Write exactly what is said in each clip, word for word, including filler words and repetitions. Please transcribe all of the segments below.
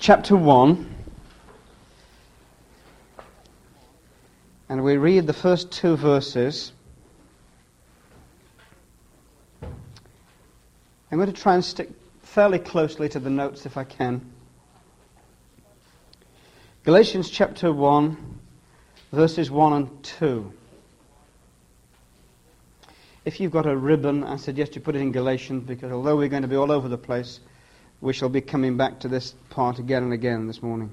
chapter one, and we read the first two verses. I'm going to try and stick fairly closely to the notes if I can. Galatians chapter one, verses one and two. If you've got a ribbon, I suggest you put it in Galatians, because although we're going to be all over the place, we shall be coming back to this part again and again this morning.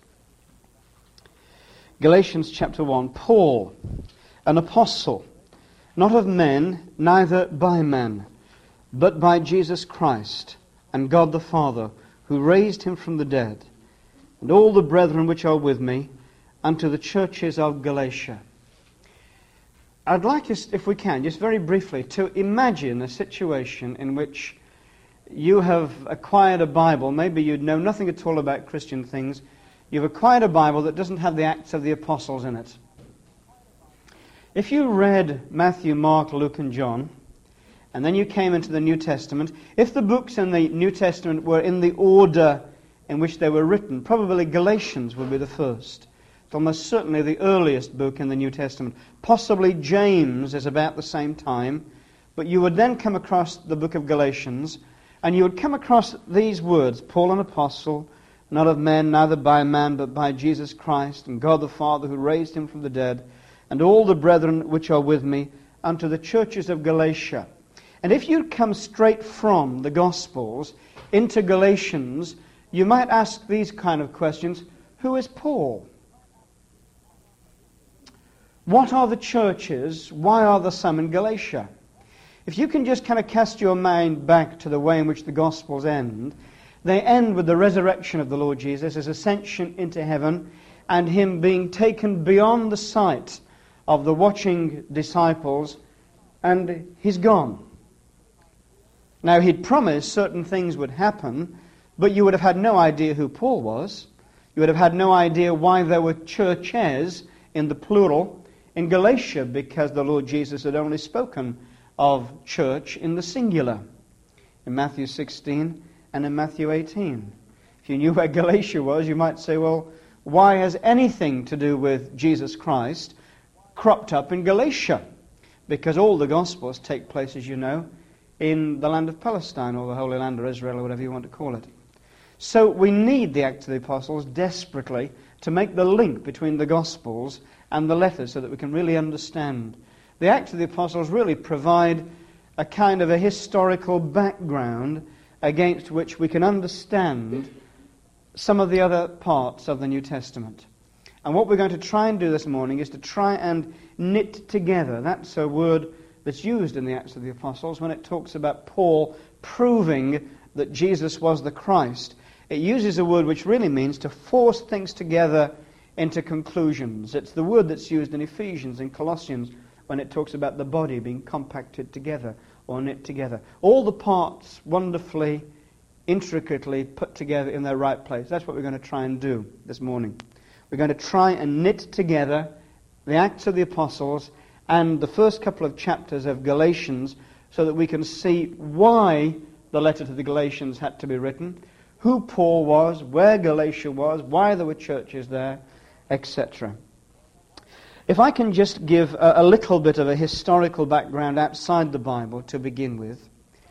Galatians chapter one. Paul, an apostle, not of men, neither by men, but by Jesus Christ, and God the Father, who raised him from the dead, and all the brethren which are with me, unto the churches of Galatia. I'd like us, if we can, just very briefly, to imagine a situation in which you have acquired a Bible. Maybe you know nothing at all about Christian things. You've acquired a Bible that doesn't have the Acts of the Apostles in it. If you read Matthew, Mark, Luke, and John, and then you came into the New Testament, if the books in the New Testament were in the order in which they were written, probably Galatians would be the first. It's almost certainly the earliest book in the New Testament. Possibly James is about the same time, but you would then come across the book of Galatians, and you would come across these words: Paul, an apostle, not of men, neither by man, but by Jesus Christ, and God the Father, who raised him from the dead, and all the brethren which are with me, unto the churches of Galatia. And if you'd come straight from the Gospels into Galatians, you might ask these kind of questions. Who is Paul? What are the churches? Why are there some in Galatia? If you can just kind of cast your mind back to the way in which the Gospels end, they end with the resurrection of the Lord Jesus, his ascension into heaven, and him being taken beyond the sight of the watching disciples, and he's gone. Now, he'd promised certain things would happen, but you would have had no idea who Paul was. You would have had no idea why there were churches in the plural in Galatia, because the Lord Jesus had only spoken of church in the singular in Matthew sixteen and in Matthew eighteen. If you knew where Galatia was, you might say, well, why has anything to do with Jesus Christ cropped up in Galatia? Because all the Gospels take place, as you know, in the land of Palestine, or the Holy Land, or Israel, or whatever you want to call it. So we need the Acts of the Apostles desperately to make the link between the Gospels and the letters so that we can really understand. The Acts of the Apostles really provide a kind of a historical background against which we can understand some of the other parts of the New Testament. And what we're going to try and do this morning is to try and knit together. That's a word that's used in the Acts of the Apostles when it talks about Paul proving that Jesus was the Christ. It uses a word which really means to force things together into conclusions. It's the word that's used in Ephesians and Colossians when it talks about the body being compacted together or knit together. All the parts wonderfully, intricately put together in their right place. That's what we're going to try and do this morning. We're going to try and knit together the Acts of the Apostles and the first couple of chapters of Galatians so that we can see why the letter to the Galatians had to be written, who Paul was, where Galatia was, why there were churches there, et cetera. If I can just give a, a little bit of a historical background outside the Bible to begin with.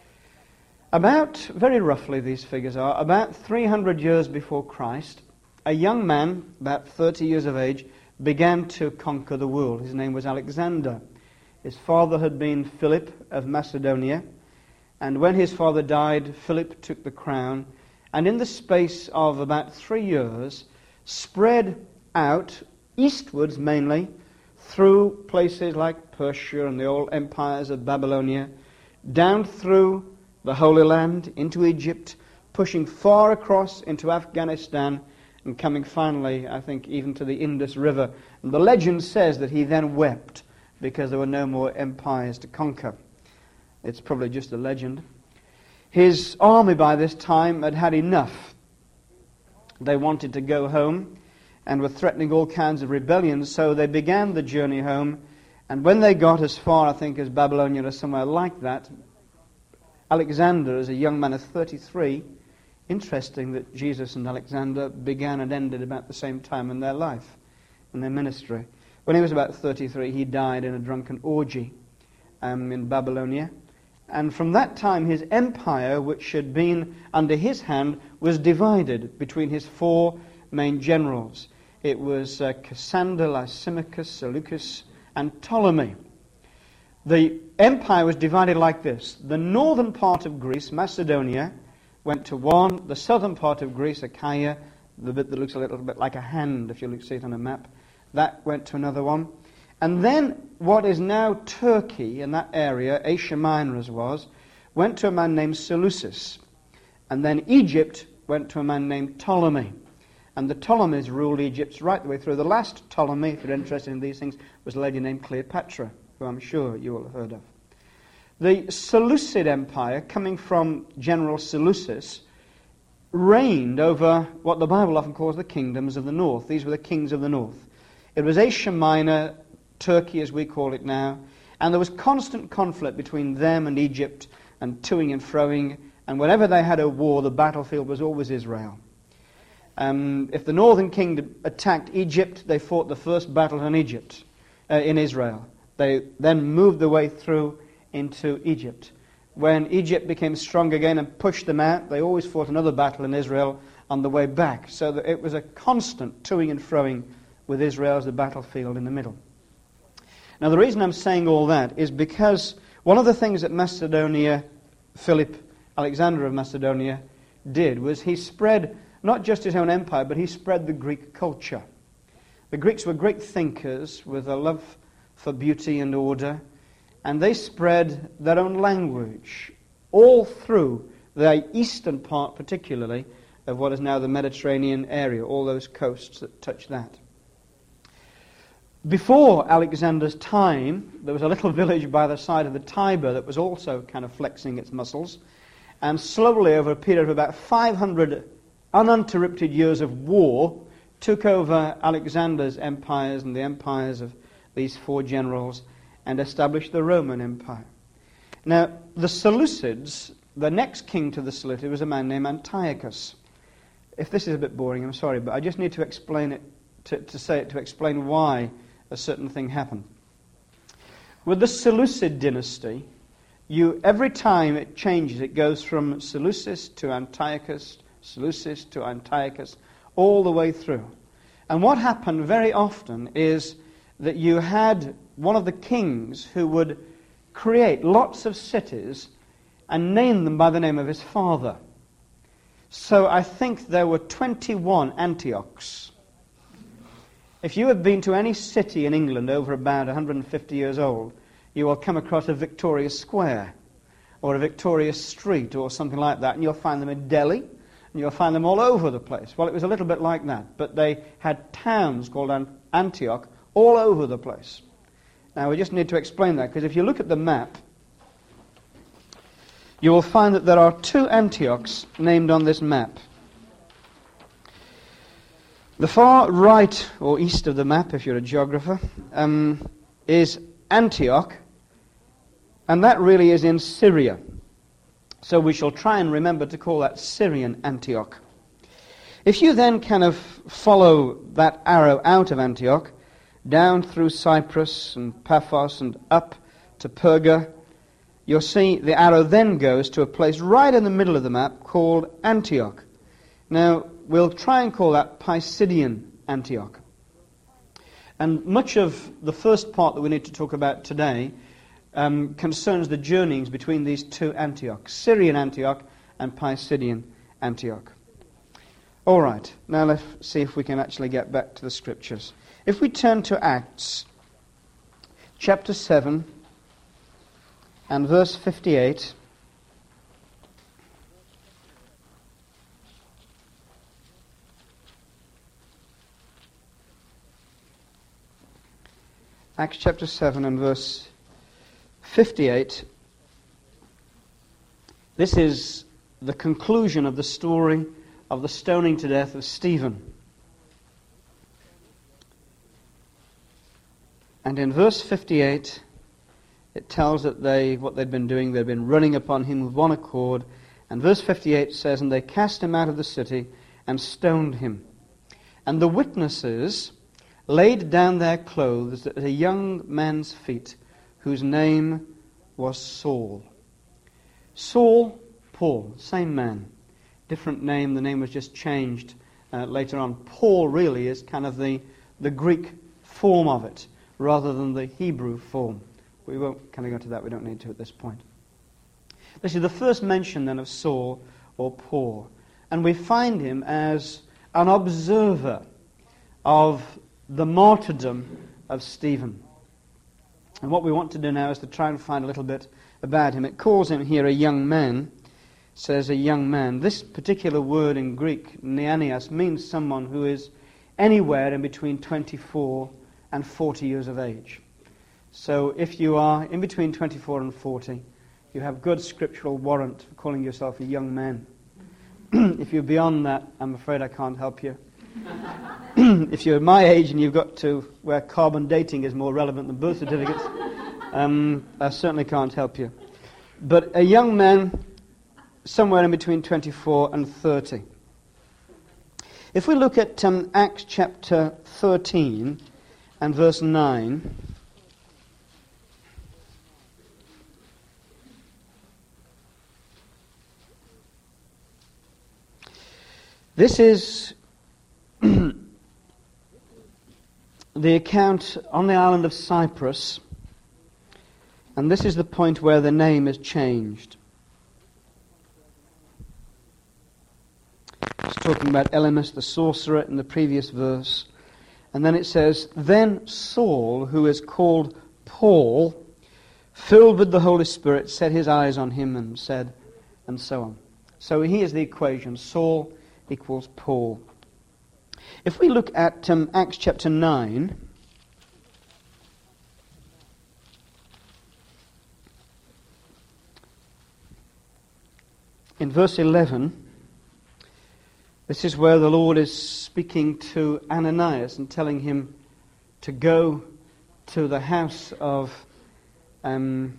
About, very roughly these figures are, about three hundred years before Christ, a young man, about thirty years of age, began to conquer the world. His name was Alexander. His father had been Philip of Macedonia, and when his father died, Philip took the crown, and in the space of about three years, spread out eastwards mainly, through places like Persia and the old empires of Babylonia, down through the Holy Land, into Egypt, pushing far across into Afghanistan, and coming finally, I think, even to the Indus River. And the legend says that he then wept because there were no more empires to conquer. It's probably just a legend. His army by this time had had enough. They wanted to go home and were threatening all kinds of rebellions, so they began the journey home. And when they got as far, I think, as Babylonia or somewhere like that, Alexander, as a young man of thirty-three, interesting that Jesus and Alexander began and ended about the same time in their life, in their ministry. When he was about thirty-three, he died in a drunken orgy um, in Babylonia. And from that time, his empire, which had been under his hand, was divided between his four main generals. It was uh, Cassander, Lysimachus, Seleucus, and Ptolemy. The empire was divided like this. The northern part of Greece, Macedonia, went to one. The southern part of Greece, Achaia, the bit that looks a little bit like a hand if you look, see it on a map, that went to another one. And then what is now Turkey, in that area, Asia Minor as was, went to a man named Seleucus. And then Egypt went to a man named Ptolemy. And the Ptolemies ruled Egypt right the way through. The last Ptolemy, if you're interested in these things, was a lady named Cleopatra, who I'm sure you will have heard of. The Seleucid Empire, coming from General Seleucus, reigned over what the Bible often calls the kingdoms of the north. These were the kings of the north. It was Asia Minor, Turkey as we call it now, and there was constant conflict between them and Egypt, and toing and froing, and whenever they had a war, the battlefield was always Israel. Um, if the northern kingdom attacked Egypt, they fought the first battle in Egypt, uh, in Israel. They then moved their way through into Egypt. When Egypt became strong again and pushed them out, they always fought another battle in Israel on the way back. So that it was a constant toing and froing with Israel as the battlefield in the middle. Now the reason I'm saying all that is because one of the things that Macedonia, Philip, Alexander of Macedonia, did was he spread not just his own empire, but he spread the Greek culture. The Greeks were great thinkers with a love for beauty and order, and they spread their own language all through the eastern part, particularly, of what is now the Mediterranean area, all those coasts that touch that. Before Alexander's time, there was a little village by the side of the Tiber that was also kind of flexing its muscles, and slowly, over a period of about five hundred uninterrupted years of war, took over Alexander's empires and the empires of these four generals and established the Roman Empire. Now, the Seleucids, the next king to the Seleucids was a man named Antiochus. If this is a bit boring, I'm sorry, but I just need to explain it, to, to say it, to explain why a certain thing happened. With the Seleucid dynasty, you every time it changes, it goes from Seleucus to Antiochus, Seleucus to Antiochus, all the way through. And what happened very often is that you had one of the kings who would create lots of cities and name them by the name of his father. So I think there were twenty-one Antiochs. If you have been to any city in England over about one hundred fifty years old, you will come across a Victoria Square or a Victoria Street or something like that, and you'll find them in Delhi, and you'll find them all over the place. Well, it was a little bit like that, but they had towns called Antioch all over the place. Now, we just need to explain that, because if you look at the map, you will find that there are two Antiochs named on this map. The far right, or east of the map, if you're a geographer, um, is Antioch, and that really is in Syria. So we shall try and remember to call that Syrian Antioch. If you then kind of follow that arrow out of Antioch, down through Cyprus and Paphos and up to Perga, you'll see the arrow then goes to a place right in the middle of the map called Antioch. Now, we'll try and call that Pisidian Antioch. And much of the first part that we need to talk about today um, concerns the journeyings between these two Antiochs, Syrian Antioch and Pisidian Antioch. All right, now let's see if we can actually get back to the Scriptures. If we turn to Acts, chapter seven, and verse fifty-eight, Acts chapter seven and verse fifty-eight, this is the conclusion of the story of the stoning to death of Stephen. And in verse fifty-eight, it tells that they, what they'd been doing, they'd been running upon him with one accord And verse fifty-eight says, "And they cast him out of the city and stoned him. And the witnesses laid down their clothes at a young man's feet, whose name was Saul." Saul, Paul, same man. Different name, the name was just changed uh, later on. Paul really is kind of the, the Greek form of it, rather than the Hebrew form. We won't kind of go to that, we don't need to at this point. This is the first mention then of Saul or Paul. And we find him as an observer of the martyrdom of Stephen. And what we want to do now is to try and find a little bit about him. It calls him here a young man, says a young man. This particular word in Greek, neanias, means someone who is anywhere in between twenty-four and forty years of age. So if you are in between twenty-four and forty, you have good scriptural warrant for calling yourself a young man. If you're beyond that, I'm afraid I can't help you. If you're my age and you've got to where carbon dating is more relevant than birth certificates, um, I certainly can't help you. But a young man, somewhere in between twenty-four and thirty. If we look at um, Acts chapter thirteen and verse nine, this is the account on the island of Cyprus, and this is the point where the name is changed. It's talking about Elymas the sorcerer in the previous verse. And then it says, "Then Saul, who is called Paul, filled with the Holy Spirit, set his eyes on him and said," and so on. So here's the equation. Saul equals Paul. If we look at um, Acts chapter nine, in verse eleven, this is where the Lord is speaking to Ananias and telling him to go to the house of um,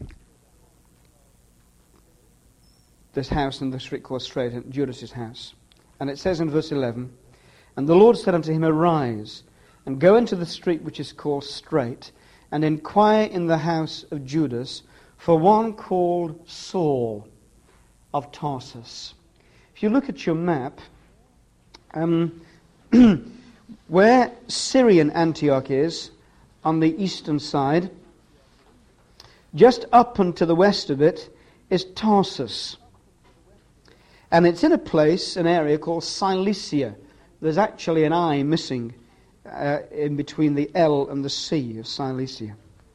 this house in the street called Straight, Judas's house. And it says in verse eleven, "And the Lord said unto him, Arise, and go into the street which is called Straight, and inquire in the house of Judas for one called Saul of Tarsus." If you look at your map, um, where Syrian Antioch is, on the eastern side, just up and to the west of it is Tarsus. And it's in a place, an area called Cilicia. There's actually an I missing uh, in between the L and the C of Cilicia.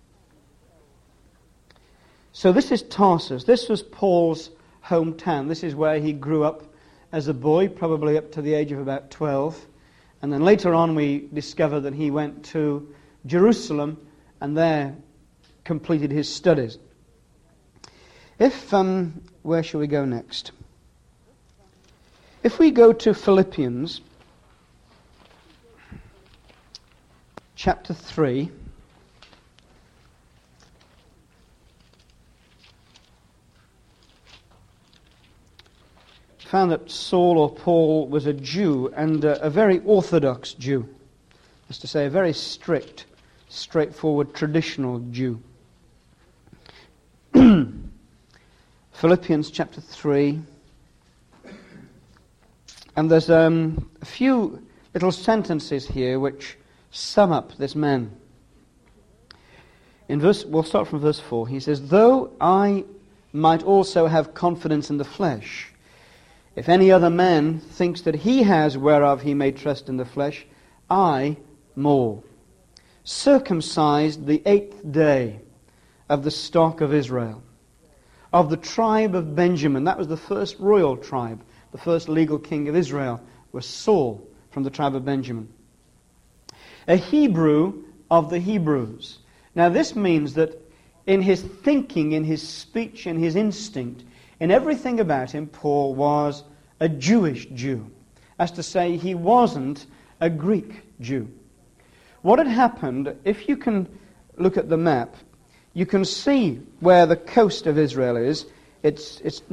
So this is Tarsus. This was Paul's hometown. This is where he grew up as a boy, probably up to the age of about twelve. And then later on we discover that he went to Jerusalem and there completed his studies. If, um, where shall we go next? If we go to Philippians chapter three, found that Saul or Paul was a Jew, and a, a very orthodox Jew. That's to say, a very strict, straightforward, traditional Jew. Philippians chapter three. And there's um, a few little sentences here which sum up this man. In verse, we'll start from verse four. He says, "Though I might also have confidence in the flesh, if any other man thinks that he has whereof he may trust in the flesh, I more. Circumcised the eighth day of the stock of Israel, of the tribe of Benjamin." That was the first royal tribe. The first legal king of Israel was Saul from the tribe of Benjamin. A Hebrew of the Hebrews. Now this means that in his thinking, in his speech, in his instinct, in everything about him, Paul was a Jewish Jew. As to say, he wasn't a Greek Jew. What had happened, if you can look at the map, you can see where the coast of Israel is. It's, it's not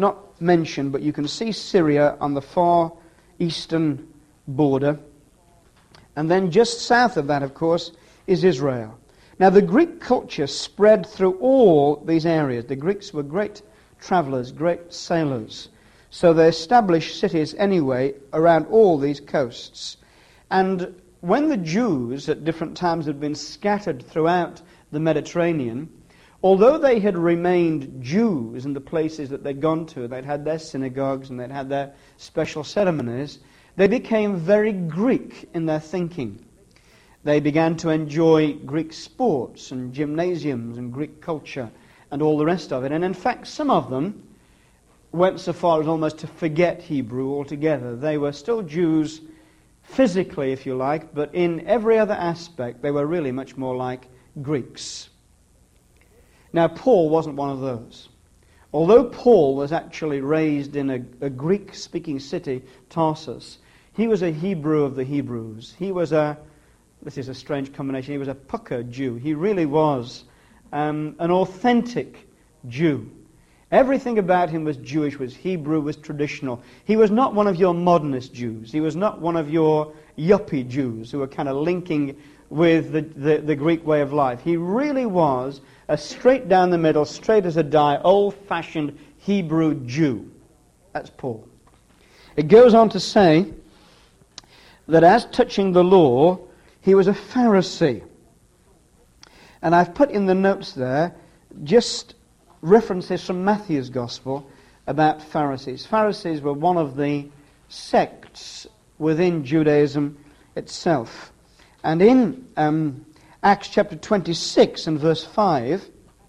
mentioned, but you can see Syria on the far eastern border. And then just south of that, of course, is Israel. Now, the Greek culture spread through all these areas. The Greeks were great travelers, great sailors. So they established cities anyway around all these coasts. And when the Jews at different times had been scattered throughout the Mediterranean, although they had remained Jews in the places that they'd gone to, they'd had their synagogues and they'd had their special ceremonies, they became very Greek in their thinking. They began to enjoy Greek sports and gymnasiums and Greek culture and all the rest of it. And in fact, some of them went so far as almost to forget Hebrew altogether. They were still Jews physically, if you like, but in every other aspect they were really much more like Greeks. Now, Paul wasn't one of those. Although Paul was actually raised in a, a Greek-speaking city, Tarsus, he was a Hebrew of the Hebrews. He was a, this is a strange combination, he was a pucker Jew. He really was um, an authentic Jew. Everything about him was Jewish, was Hebrew, was traditional. He was not one of your modernist Jews. He was not one of your yuppie Jews who were kind of linking with the, the, the Greek way of life. He really was a straight down the middle, straight as a die, old-fashioned Hebrew Jew. That's Paul. It goes on to say that as touching the law, he was a Pharisee. And I've put in the notes there just references from Matthew's Gospel about Pharisees. Pharisees were one of the sects within Judaism itself. And in um, Acts chapter twenty-six and verse five,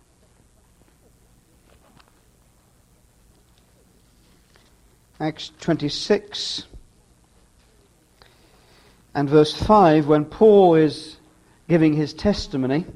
Acts twenty-six and verse five, when Paul is giving his testimony,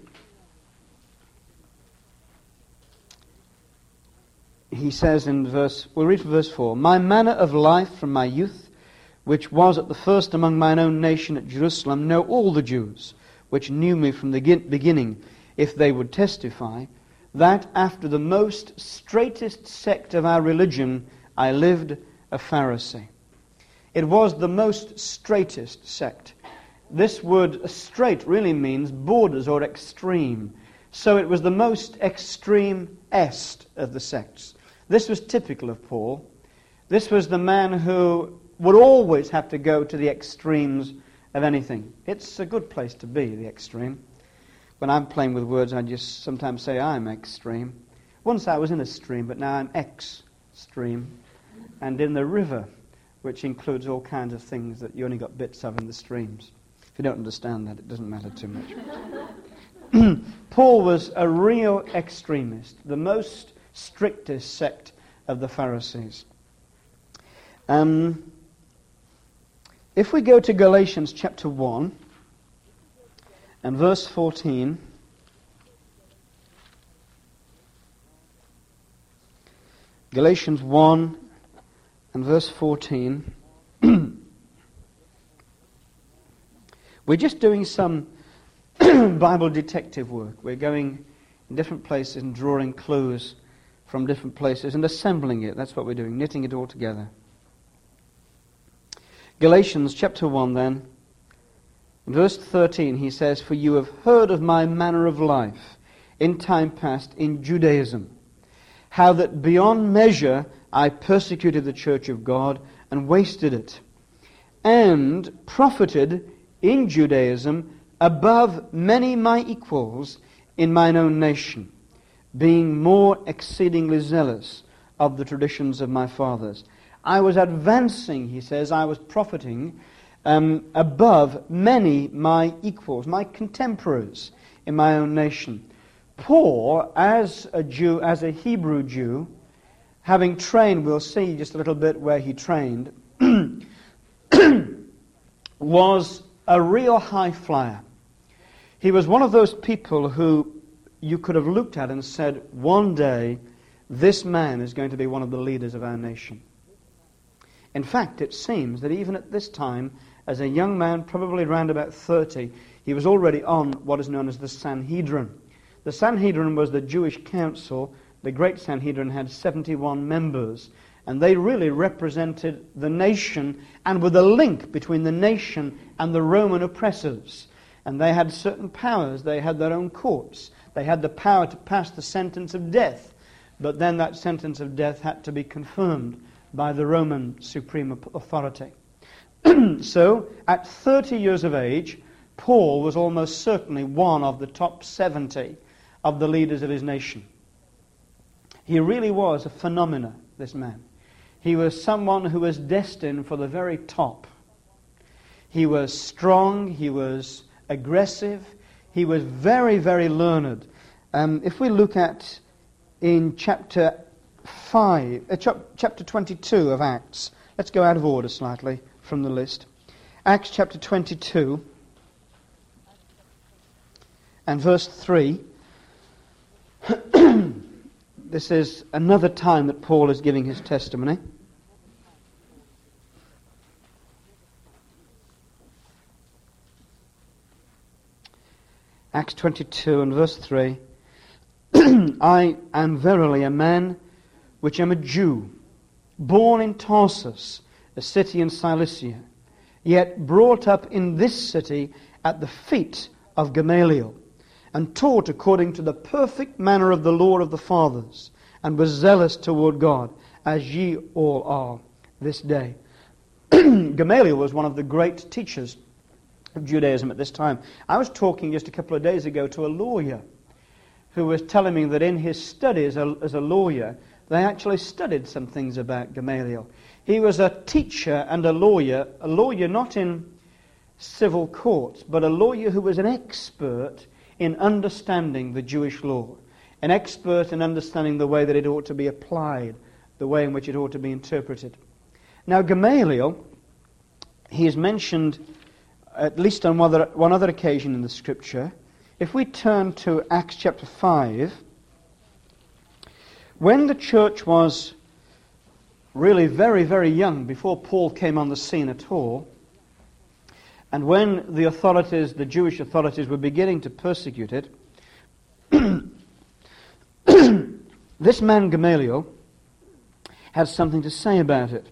he says in verse, we'll read from verse four, "My manner of life from my youth, which was at the first among mine own nation at Jerusalem, know all the Jews, which knew me from the beginning, if they would testify, that after the most straightest sect of our religion I lived a Pharisee." It was the most straightest sect. This word straight really means borders or extreme. So it was the most extreme-est of the sects. This was typical of Paul. This was the man who would always have to go to the extremes of anything. It's a good place to be, the extreme. When I'm playing with words, I just sometimes say I'm extreme. Once I was in a stream, but now I'm ex-stream. And in the river, which includes all kinds of things that you only got bits of in the streams. If you don't understand that, it doesn't matter too much. Paul was a real extremist, the most strictest sect of the Pharisees. Um, if we go to Galatians chapter one and verse fourteen, Galatians one and verse fourteen, we're just doing some Bible detective work. We're going in different places and drawing clues from different places and assembling it. That's what we're doing, knitting it all together. Galatians chapter one then, in verse thirteen, he says, "For you have heard of my manner of life in time past in Judaism, how that beyond measure I persecuted the church of God and wasted it, and profited in Judaism above many my equals in mine own nation, being more exceedingly zealous of the traditions of my fathers." I was advancing, he says, I was profiting um, above many my equals, my contemporaries in my own nation. Paul, as a Jew, as a Hebrew Jew, having trained, we'll see just a little bit where he trained, was a real high flyer. He was one of those people who you could have looked at and said, one day, this man is going to be one of the leaders of our nation. In fact, it seems that even at this time, as a young man, probably around about thirty, he was already on what is known as the Sanhedrin. The Sanhedrin was the Jewish council. The great Sanhedrin had seventy-one members, And they really represented the nation and were the link between the nation and the Roman oppressors. And they had certain powers. They had their own courts. They had the power to pass the sentence of death. But then that sentence of death had to be confirmed by the Roman supreme authority. So, at thirty years of age, Paul was almost certainly one of the top seventy of the leaders of his nation. He really was a phenomenon, this man. He was someone who was destined for the very top. He was strong, he was aggressive, he was very, very learned. Um, if we look at in chapter five, uh, ch- chapter twenty-two of Acts, let's go out of order slightly from the list. Acts chapter twenty-two and verse three. This is another time that Paul is giving his testimony. Acts twenty-two and verse three. I am verily a man which am a Jew, born in Tarsus, a city in Cilicia, yet brought up in this city at the feet of Gamaliel, and taught according to the perfect manner of the law of the fathers, and was zealous toward God, as ye all are this day. Gamaliel was one of the great teachers of Judaism at this time. I was talking just a couple of days ago to a lawyer who was telling me that in his studies as a lawyer, they actually studied some things about Gamaliel. He was a teacher and a lawyer, a lawyer not in civil courts, but a lawyer who was an expert in understanding the Jewish law, an expert in understanding the way that it ought to be applied, the way in which it ought to be interpreted. Now, Gamaliel, he is mentioned at least on one other, one other occasion in the Scripture. If we turn to Acts chapter five, when the church was really very, very young, before Paul came on the scene at all, and when the authorities, the Jewish authorities, were beginning to persecute it, this man Gamaliel has something to say about it.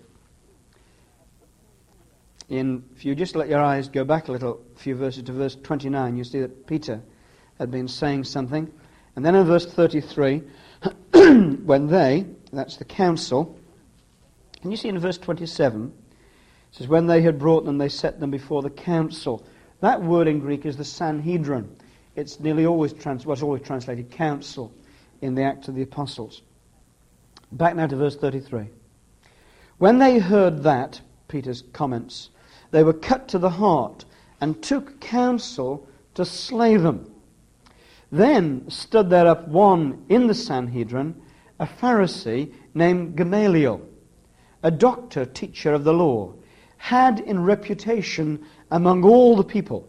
In, if you just let your eyes go back a little, a few verses to verse twenty-nine, you see that Peter had been saying something. And then in verse thirty-three, when they, that's the council, and you see in verse twenty-seven, it says, when they had brought them, they set them before the council. That word in Greek is the Sanhedrin. It's nearly always, trans- well, it's always translated council in the Acts of the Apostles. Back now to verse thirty-three. When they heard that, Peter's comments, they were cut to the heart and took counsel to slay them. Then stood there up one in the Sanhedrin, a Pharisee named Gamaliel, a doctor, teacher of the law, had in reputation among all the people,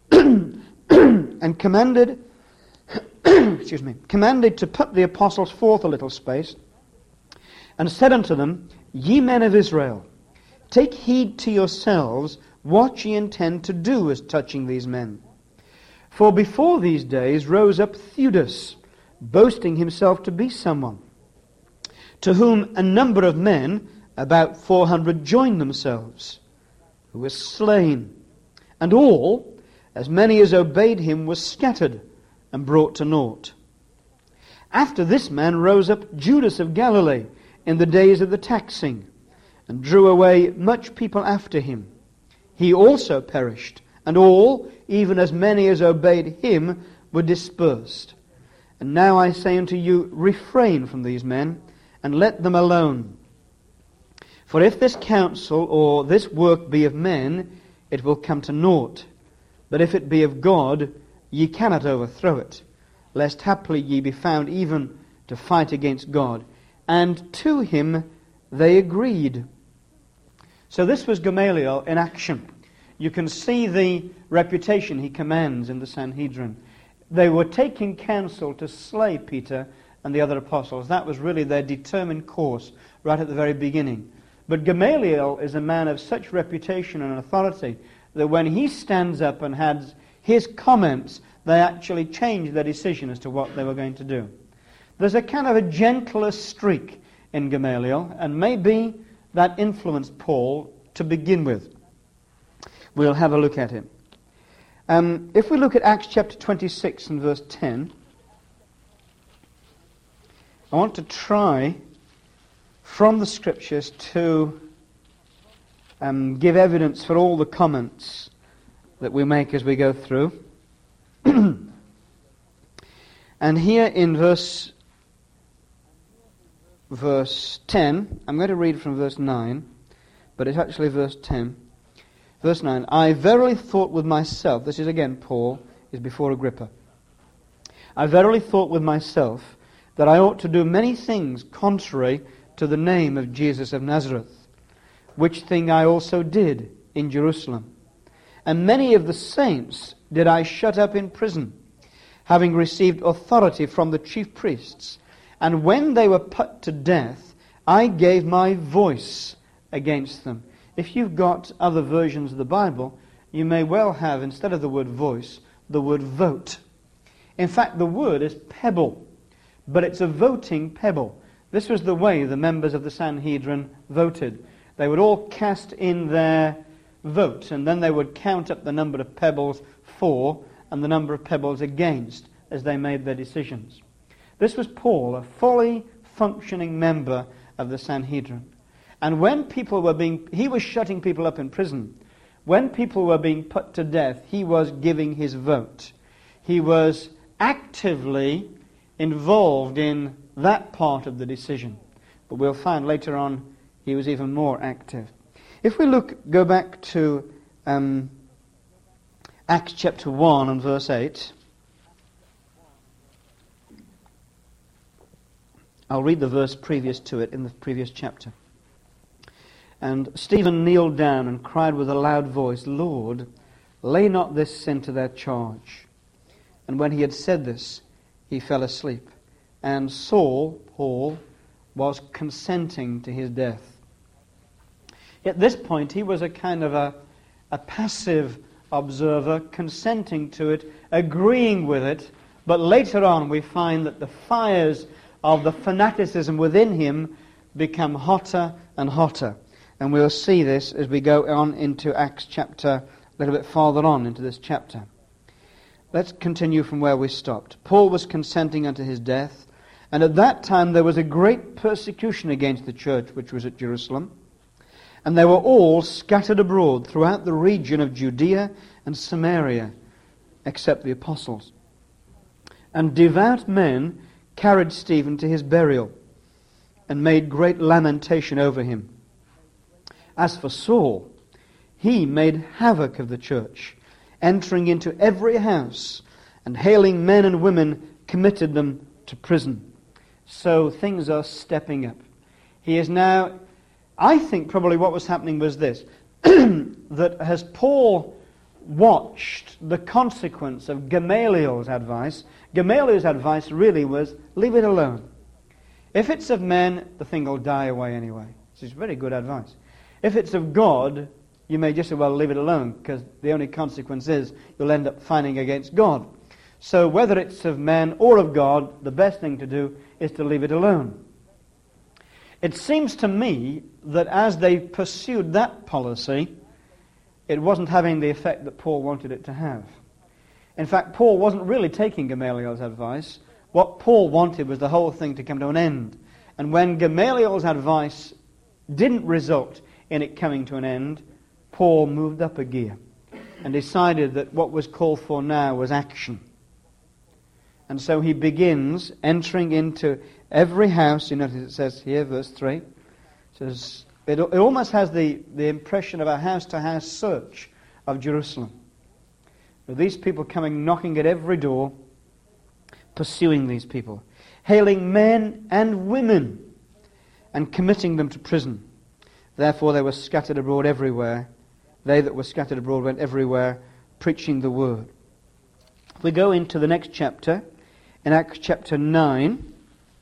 and commanded, excuse me, commanded to put the apostles forth a little space, and said unto them, Ye men of Israel, take heed to yourselves what ye intend to do as touching these men. For before these days rose up Theudas, boasting himself to be someone, to whom a number of men, about four hundred, joined themselves, who was slain, and all, as many as obeyed him, were scattered and brought to naught. After this man rose up Judas of Galilee in the days of the taxing, and drew away much people after him. He also perished, and all, even as many as obeyed him, were dispersed. And now I say unto you, refrain from these men, and let them alone. For if this counsel or this work be of men, it will come to naught. But if it be of God, ye cannot overthrow it, lest haply ye be found even to fight against God. And to him they agreed. So this was Gamaliel in action. You can see the reputation he commands in the Sanhedrin. They were taking counsel to slay Peter and the other apostles. That was really their determined course right at the very beginning. But Gamaliel is a man of such reputation and authority that when he stands up and has his comments, they actually change their decision as to what they were going to do. There's a kind of a gentler streak in Gamaliel, and maybe that influenced Paul to begin with. We'll have a look at him. Um, if we look at Acts chapter twenty-six and verse ten, I want to try from the Scriptures to um, give evidence for all the comments that we make as we go through. And here in verse verse ten, I'm going to read from verse nine, but it's actually verse ten. Verse nine, I verily thought with myself, this is again Paul, is before Agrippa. I verily thought with myself that I ought to do many things contrary to the name of Jesus of Nazareth, which thing I also did in Jerusalem. And many of the saints did I shut up in prison, having received authority from the chief priests. And when they were put to death, I gave my voice against them. If you've got other versions of the Bible, you may well have, instead of the word voice, the word vote. In fact, the word is pebble, but it's a voting pebble. This was the way the members of the Sanhedrin voted. They would all cast in their vote, and then they would count up the number of pebbles for and the number of pebbles against as they made their decisions. This was Paul, a fully functioning member of the Sanhedrin. And when people were being, he was shutting people up in prison. When people were being put to death, he was giving his vote. He was actively involved in that part of the decision. But we'll find later on he was even more active. If we look, go back to um, Acts chapter one and verse eight. I'll read the verse previous to it in the previous chapter. And Stephen kneeled down and cried with a loud voice, Lord, lay not this sin to their charge. And when he had said this, he fell asleep. And Saul, Paul, was consenting to his death. At this point, he was a kind of a, a passive observer, consenting to it, agreeing with it. But later on, we find that the fires of the fanaticism within him become hotter and hotter. And we'll see this as we go on into Acts chapter, a little bit farther on into this chapter. Let's continue from where we stopped. Paul was consenting unto his death, and at that time there was a great persecution against the church which was at Jerusalem, and they were all scattered abroad throughout the region of Judea and Samaria, except the apostles. And devout men carried Stephen to his burial, and made great lamentation over him. As for Saul, he made havoc of the church, entering into every house, and hailing men and women, committed them to prison. So things are stepping up. He is now, I think probably what was happening was this, that as Paul watched the consequence of Gamaliel's advice, Gamaliel's advice really was, leave it alone. If it's of men, the thing will die away anyway. This is very good advice. If it's of God, you may just as well leave it alone, because the only consequence is you'll end up fighting against God. So whether it's of men or of God, the best thing to do is to leave it alone. It seems to me that as they pursued that policy, it wasn't having the effect that Paul wanted it to have. In fact, Paul wasn't really taking Gamaliel's advice. What Paul wanted was the whole thing to come to an end. And when Gamaliel's advice didn't result in it coming to an end, Paul moved up a gear and decided that what was called for now was action. And so he begins entering into every house. You notice it says here, verse three, it says, it, it almost has the, the impression of a house-to-house search of Jerusalem. With these people coming, knocking at every door, pursuing these people, hailing men and women, and committing them to prison. Therefore they were scattered abroad everywhere. They that were scattered abroad went everywhere, preaching the word. We go into the next chapter, in Acts chapter nine.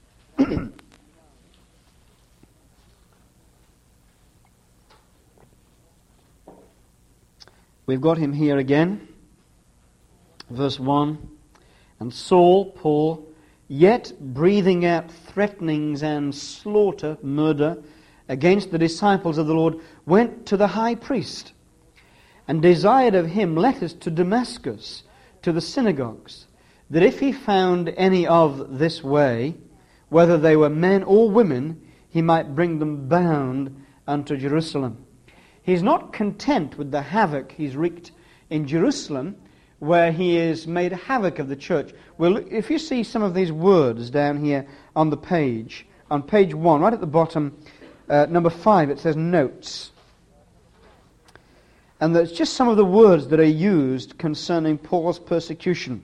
We've got him here again. Verse one. And Saul, Paul, yet breathing out threatenings and slaughter, murder, against the disciples of the Lord, went to the high priest and desired of him letters to Damascus, to the synagogues, that if he found any of this way, whether they were men or women, he might bring them bound unto Jerusalem. He's not content with the havoc he's wreaked in Jerusalem, where he has made havoc of the church. Well, if you see some of these words down here on the page, on page one, right at the bottom, uh, number five, it says notes. And there's just some of the words that are used concerning Paul's persecution.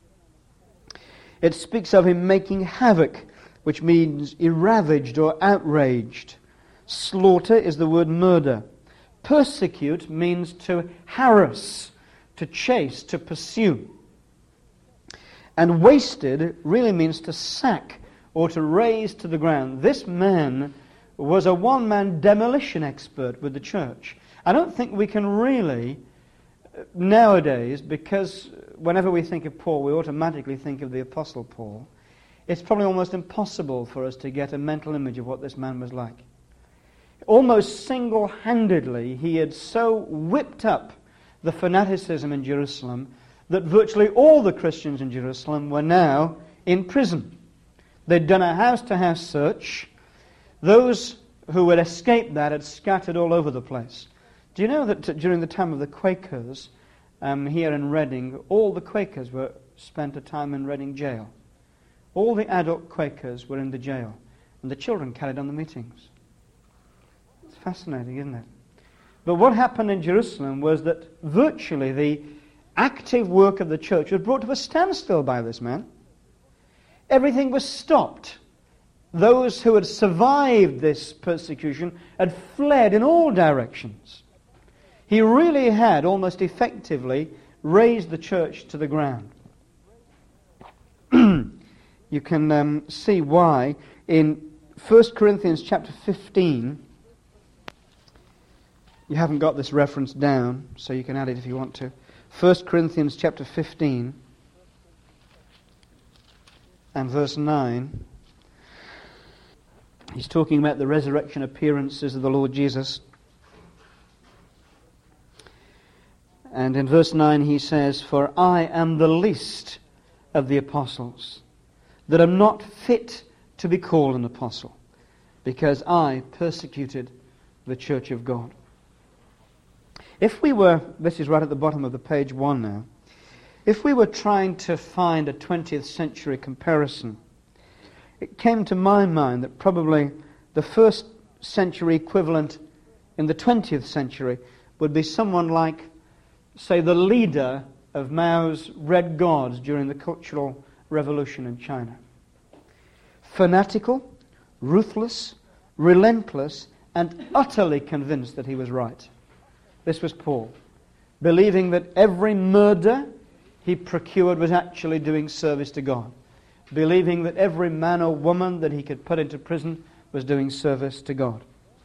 It speaks of him making havoc, which means he ravaged or outraged. Slaughter is the word murder. Persecute means to harass, to chase, to pursue. And wasted really means to sack or to raze to the ground. This man was a one-man demolition expert with the church. I don't think we can really, nowadays, because whenever we think of Paul, we automatically think of the Apostle Paul. It's probably almost impossible for us to get a mental image of what this man was like. Almost single-handedly, he had so whipped up the fanaticism in Jerusalem that virtually all the Christians in Jerusalem were now in prison. They'd done a house-to-house search. Those who had escaped that had scattered all over the place. Do you know that during the time of the Quakers, um, here in Reading, all the Quakers were spent a time in Reading jail. All the adult Quakers were in the jail, and the children carried on the meetings. It's fascinating, isn't it? But what happened in Jerusalem was that virtually the active work of the church was brought to a standstill by this man. Everything was stopped. Those who had survived this persecution had fled in all directions. He really had almost effectively razed the church to the ground. You can um, see why in First Corinthians chapter fifteen. You haven't got this reference down, so you can add it if you want to. First Corinthians chapter fifteen and verse nine. He's talking about the resurrection appearances of the Lord Jesus. And in verse nine he says, "For I am the least of the apostles, that am not fit to be called an apostle, because I persecuted the church of God." If we were, this is right at the bottom of the page one now, if we were trying to find a twentieth century comparison, it came to my mind that probably the first century equivalent in the twentieth century would be someone like, say, the leader of Mao's Red Guards during the Cultural Revolution in China. Fanatical, ruthless, relentless, and utterly convinced that he was right. This was Paul, believing that every murder he procured was actually doing service to God, believing that every man or woman that he could put into prison was doing service to God.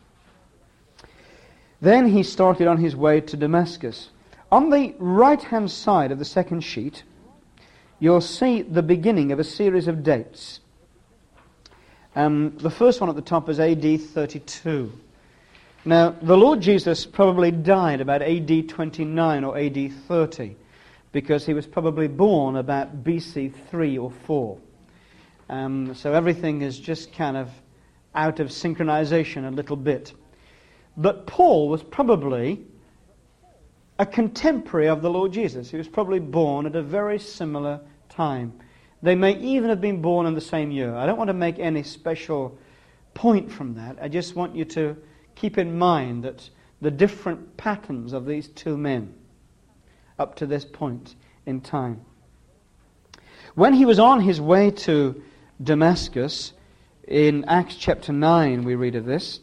Then he started on his way to Damascus. On the right-hand side of the second sheet, you'll see the beginning of a series of dates. Um, the first one at the top is A D thirty-two. Now, the Lord Jesus probably died about A D twenty-nine or A D thirty, because he was probably born about B C three or four. Um, so everything is just kind of out of synchronization a little bit. But Paul was probably a contemporary of the Lord Jesus. He was probably born at a very similar time. They may even have been born in the same year. I don't want to make any special point from that. I just want you to keep in mind that the different patterns of these two men up to this point in time. When he was on his way to Damascus, in Acts chapter nine we read of this.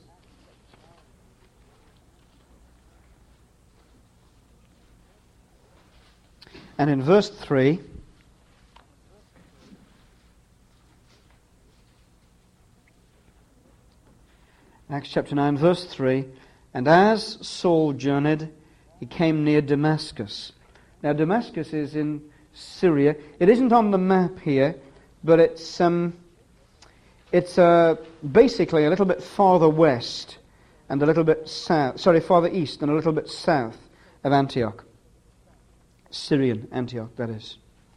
And in verse three, Acts chapter nine, verse three, "And as Saul journeyed, he came near Damascus." Now Damascus is in Syria. It isn't on the map here, but it's um, it's uh, basically a little bit farther west and a little bit south, sorry, farther east and a little bit south of Antioch. Syrian Antioch, that is.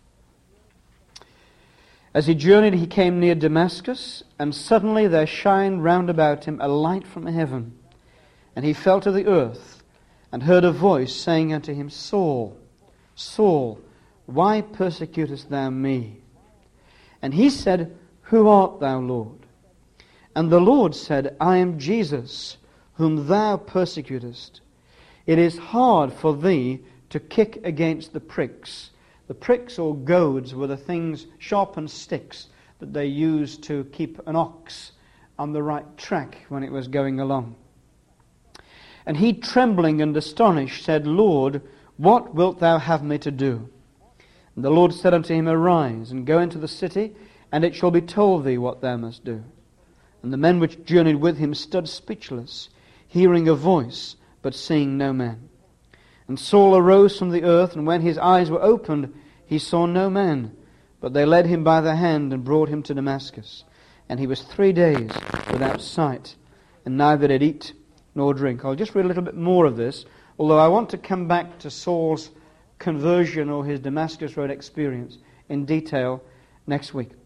As he journeyed, he came near Damascus, and suddenly there shined round about him a light from heaven. And he fell to the earth, and heard a voice saying unto him, Saul, Saul, why persecutest thou me? And he said, Who art thou, Lord? And the Lord said, I am Jesus, whom thou persecutest. It is hard for thee to kick against the pricks. The pricks or goads were the things, sharpened sticks, that they used to keep an ox on the right track when it was going along. And he, trembling and astonished, said, Lord, what wilt thou have me to do? And the Lord said unto him, Arise, and go into the city, and it shall be told thee what thou must do. And the men which journeyed with him stood speechless, hearing a voice, but seeing no man. And Saul arose from the earth, and when his eyes were opened, he saw no man. But they led him by the hand, and brought him to Damascus. And he was three days without sight, and neither did eat nor drink. I'll just read a little bit more of this, although I want to come back to Saul's conversion or his Damascus Road experience in detail next week.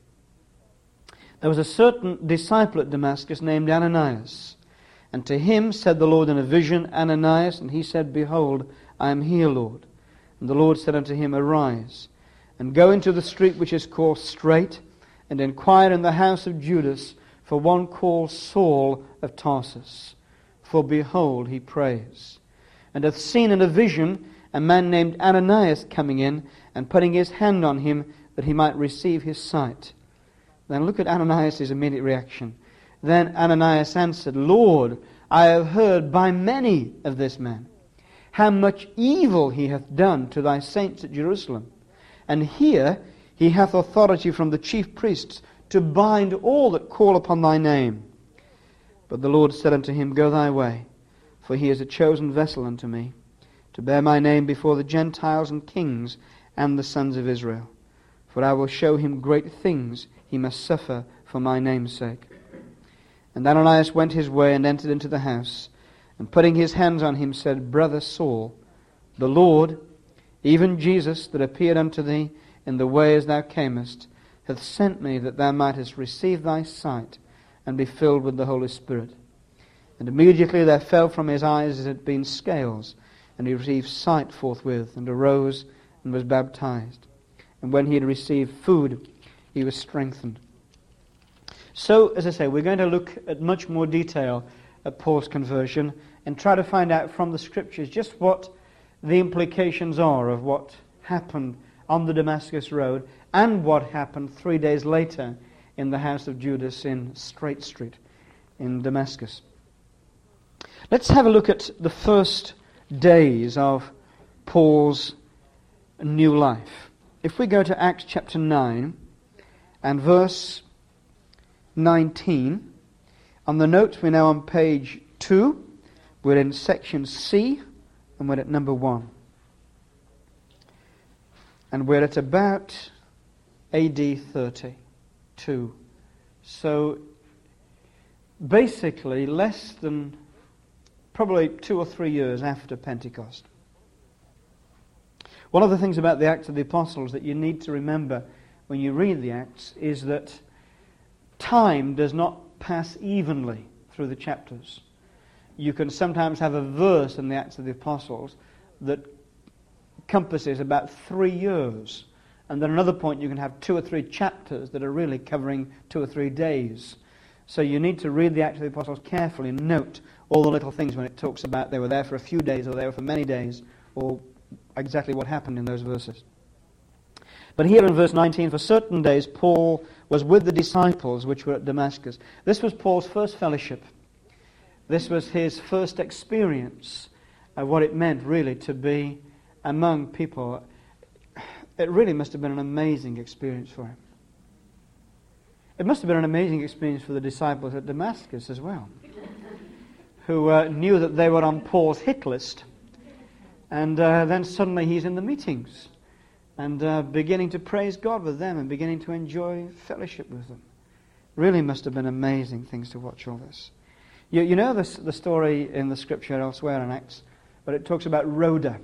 There was a certain disciple at Damascus named Ananias. And to him said the Lord in a vision, Ananias, and he said, Behold, I am here, Lord. And the Lord said unto him, Arise, and go into the street which is called Straight, and inquire in the house of Judas for one called Saul of Tarsus. For behold, he prays, and hath seen in a vision a man named Ananias coming in, and putting his hand on him, that he might receive his sight. Then look at Ananias' immediate reaction. Then Ananias answered, Lord, I have heard by many of this man, how much evil he hath done to thy saints at Jerusalem. And here he hath authority from the chief priests to bind all that call upon thy name. But the Lord said unto him, Go thy way, for he is a chosen vessel unto me, to bear my name before the Gentiles and kings and the sons of Israel. For I will show him great things he must suffer for my name's sake. And Ananias went his way and entered into the house, and putting his hands on him said, Brother Saul, the Lord, even Jesus, that appeared unto thee in the way as thou camest, hath sent me that thou mightest receive thy sight and be filled with the Holy Spirit. And immediately there fell from his eyes as it had been scales, and he received sight forthwith, and arose and was baptized. And when he had received food, he was strengthened. So, as I say, we're going to look at much more detail at Paul's conversion and try to find out from the Scriptures just what the implications are of what happened on the Damascus Road and what happened three days later in the house of Judas in Straight Street in Damascus. Let's have a look at the first days of Paul's new life. If we go to Acts chapter nine and verse nineteen, on the notes we're now on page two, we're in section C, and we're at number one. And we're at about A D thirty-two. So basically less than probably two or three years after Pentecost. One of the things about the Acts of the Apostles that you need to remember when you read the Acts is that time does not pass evenly through the chapters. You can sometimes have a verse in the Acts of the Apostles that compasses about three years. And then another point you can have two or three chapters that are really covering two or three days. So you need to read the Acts of the Apostles carefully and note all the little things when it talks about they were there for a few days or they were for many days or exactly what happened in those verses. But here in verse nineteen, for certain days Paul was with the disciples which were at Damascus. This was Paul's first fellowship. This was his first experience of what it meant really to be among people. It really must have been an amazing experience for him. It must have been an amazing experience for the disciples at Damascus as well, who uh, knew that they were on Paul's hit list. And uh, then suddenly he's in the meetings and uh, beginning to praise God with them and beginning to enjoy fellowship with them. Really must have been amazing things to watch all this. You, you know this, the story in the scripture elsewhere in Acts, but it talks about Rhoda.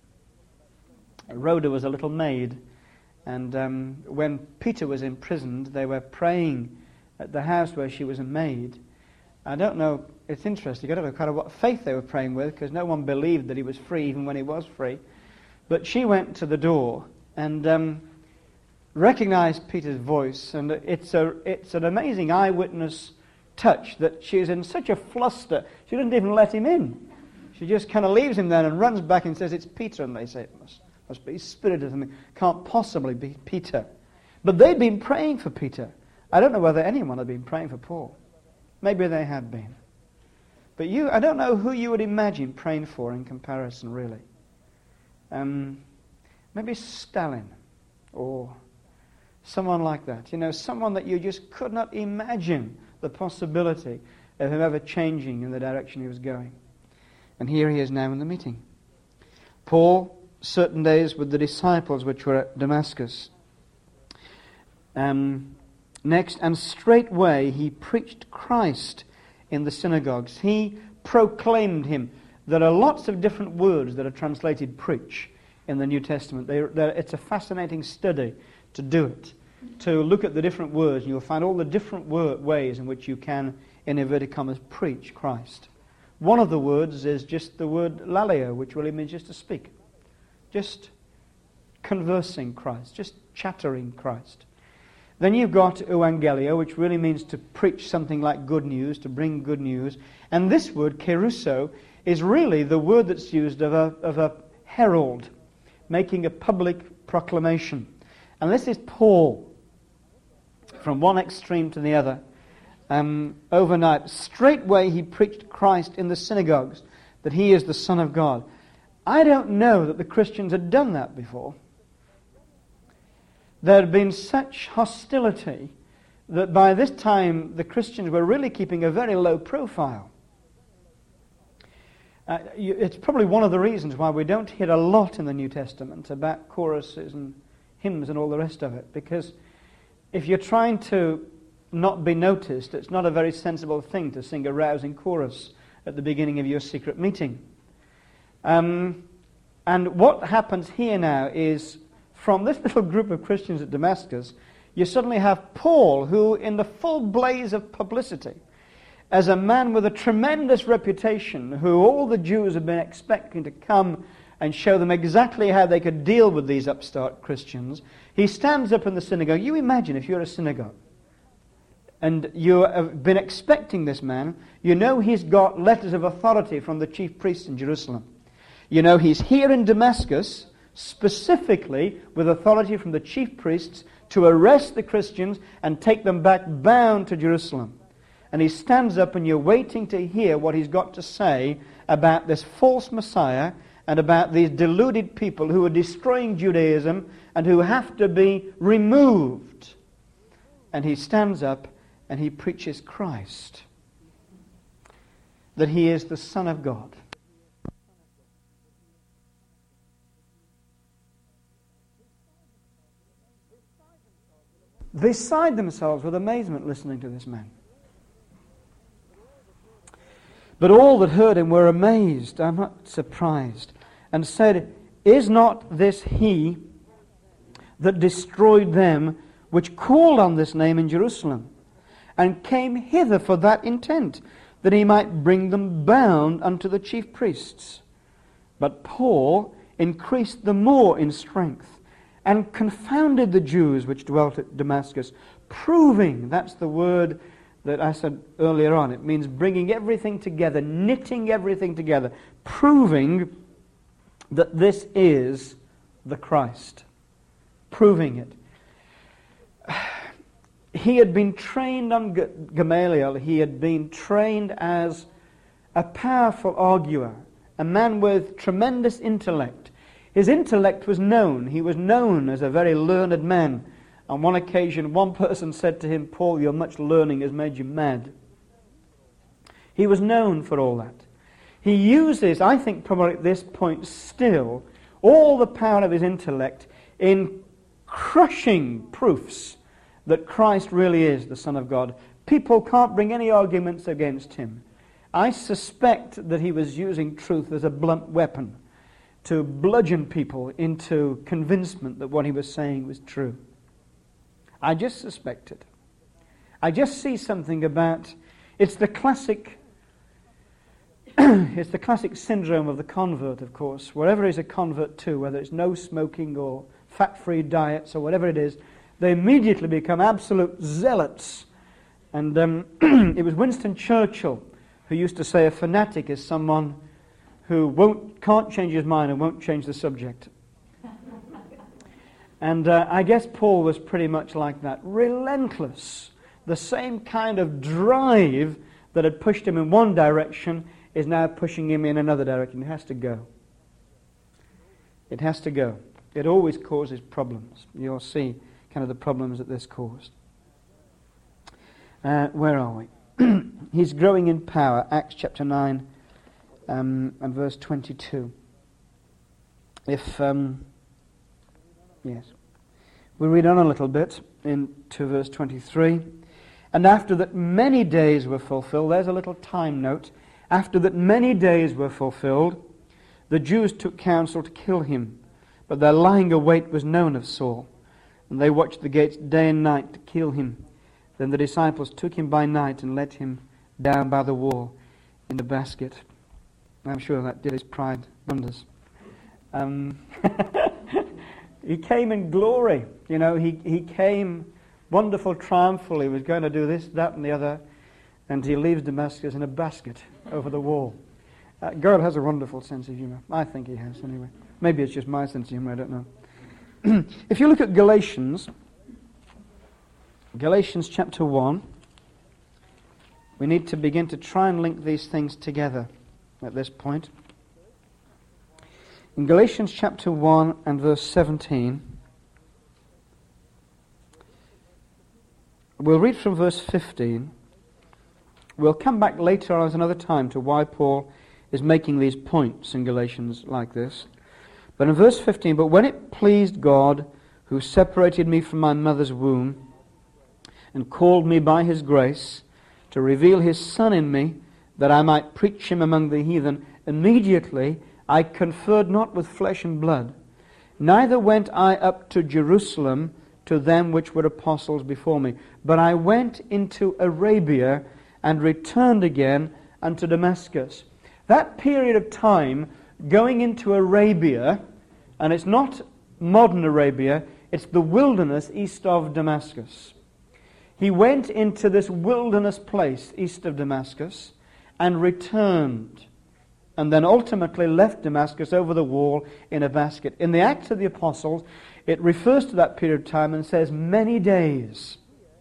Rhoda was a little maid, and um, when Peter was imprisoned, they were praying at the house where she was a maid. I don't know, it's interesting, I don't know kind of what faith they were praying with, because no one believed that he was free even when he was free. But she went to the door and um, recognized Peter's voice, and it's a it's an amazing eyewitness touch that she is in such a fluster, she doesn't even let him in. She just kind of leaves him there and runs back and says, "It's Peter," and they say, "It must, must be Spirit or something. Can't possibly be Peter." But they'd been praying for Peter. I don't know whether anyone had been praying for Paul. Maybe they had been. But you, I don't know who you would imagine praying for in comparison, really. Um, maybe Stalin or someone like that. You know, someone that you just could not imagine the possibility of him ever changing in the direction he was going. And here he is now in the meeting. Paul, certain days with the disciples which were at Damascus. Um, next, and straightway he preached Christ in the synagogues. He proclaimed him. There are lots of different words that are translated preach in the New Testament. They, it's a fascinating study to do it, to look at the different words, and you'll find all the different word, ways in which you can, in inverted commas, preach Christ. One of the words is just the word laleo, which really means just to speak. Just conversing Christ, just chattering Christ. Then you've got euangelio, which really means to preach something like good news, to bring good news. And this word, kerusso, is really the word that's used of a, of a herald, making a public proclamation. And this is Paul, from one extreme to the other, um, overnight. Straightway he preached Christ in the synagogues, that he is the Son of God. I don't know that the Christians had done that before. There had been such hostility that by this time the Christians were really keeping a very low profile. Uh, you, it's probably one of the reasons why we don't hear a lot in the New Testament about choruses and hymns and all the rest of it, because if you're trying to not be noticed, it's not a very sensible thing to sing a rousing chorus at the beginning of your secret meeting. Um, and what happens here now is, from this little group of Christians at Damascus, you suddenly have Paul, who in the full blaze of publicity, as a man with a tremendous reputation, who all the Jews have been expecting to come and show them exactly how they could deal with these upstart Christians, he stands up in the synagogue. You imagine if you're a synagogue and you have been expecting this man, you know he's got letters of authority from the chief priests in Jerusalem. You know he's here in Damascus, specifically with authority from the chief priests to arrest the Christians and take them back bound to Jerusalem. And he stands up and you're waiting to hear what he's got to say about this false Messiah and about these deluded people who are destroying Judaism and who have to be removed. And he stands up and he preaches Christ, that he is the Son of God. Beside themselves with amazement listening to this man. But all that heard him were amazed, I'm not surprised, and said, Is not this he that destroyed them which called on this name in Jerusalem, and came hither for that intent, that he might bring them bound unto the chief priests? But Paul increased the more in strength, and confounded the Jews which dwelt at Damascus, proving, that's the word that I said earlier on, it means bringing everything together, knitting everything together, proving that this is the Christ. Proving it. He had been trained on Gamaliel, he had been trained as a powerful arguer, a man with tremendous intellect. His intellect was known. He was known as a very learned man. On one occasion, one person said to him, Paul, your much learning has made you mad. He was known for all that. He uses, I think probably at this point still, all the power of his intellect in crushing proofs that Christ really is the Son of God. People can't bring any arguments against him. I suspect that he was using truth as a blunt weapon to bludgeon people into convincement that what he was saying was true. I just suspect it. I just see something about, it's the classic, it's the classic syndrome of the convert, of course. Wherever he's a convert to, whether it's no smoking or fat-free diets or whatever it is, they immediately become absolute zealots. And um, it was Winston Churchill who used to say a fanatic is someone who won't, can't change his mind and won't change the subject. And uh, I guess Paul was pretty much like that. Relentless. The same kind of drive that had pushed him in one direction is now pushing him in another direction. It has to go. It has to go. It always causes problems. You'll see kind of the problems that this caused. Uh, where are we? He's growing in power. Acts chapter nine um, and verse twenty-two. If, um, yes. We'll read on a little bit into verse twenty-three. And after that many days were fulfilled, there's a little time note. After that many days were fulfilled, the Jews took counsel to kill him. But their lying await was known of Saul. And they watched the gates day and night to kill him. Then the disciples took him by night and let him down by the wall in the basket. I'm sure that did his pride wonders. Um, he came in glory. You know, he, he came wonderful, triumphal. He was going to do this, that, and the other. And he leaves Damascus in a basket over the wall. Uh, God has a wonderful sense of humor. I think he has, anyway. Maybe it's just my sense of humor, I don't know. If you look at Galatians, Galatians chapter one, we need to begin to try and link these things together at this point. In Galatians chapter one and verse seventeen, we'll read from verse fifteen. We'll come back later on as another time to why Paul is making these points in Galatians like this. But in verse fifteen, but when it pleased God, who separated me from my mother's womb, and called me by his grace, to reveal his Son in me, that I might preach him among the heathen, immediately I conferred not with flesh and blood, neither went I up to Jerusalem to them which were apostles before me, but I went into Arabia, and returned again unto Damascus. That period of time, going into Arabia, and it's not modern Arabia, it's the wilderness east of Damascus. He went into this wilderness place east of Damascus and returned, and then ultimately left Damascus over the wall in a basket. In the Acts of the Apostles, it refers to that period of time and says many days.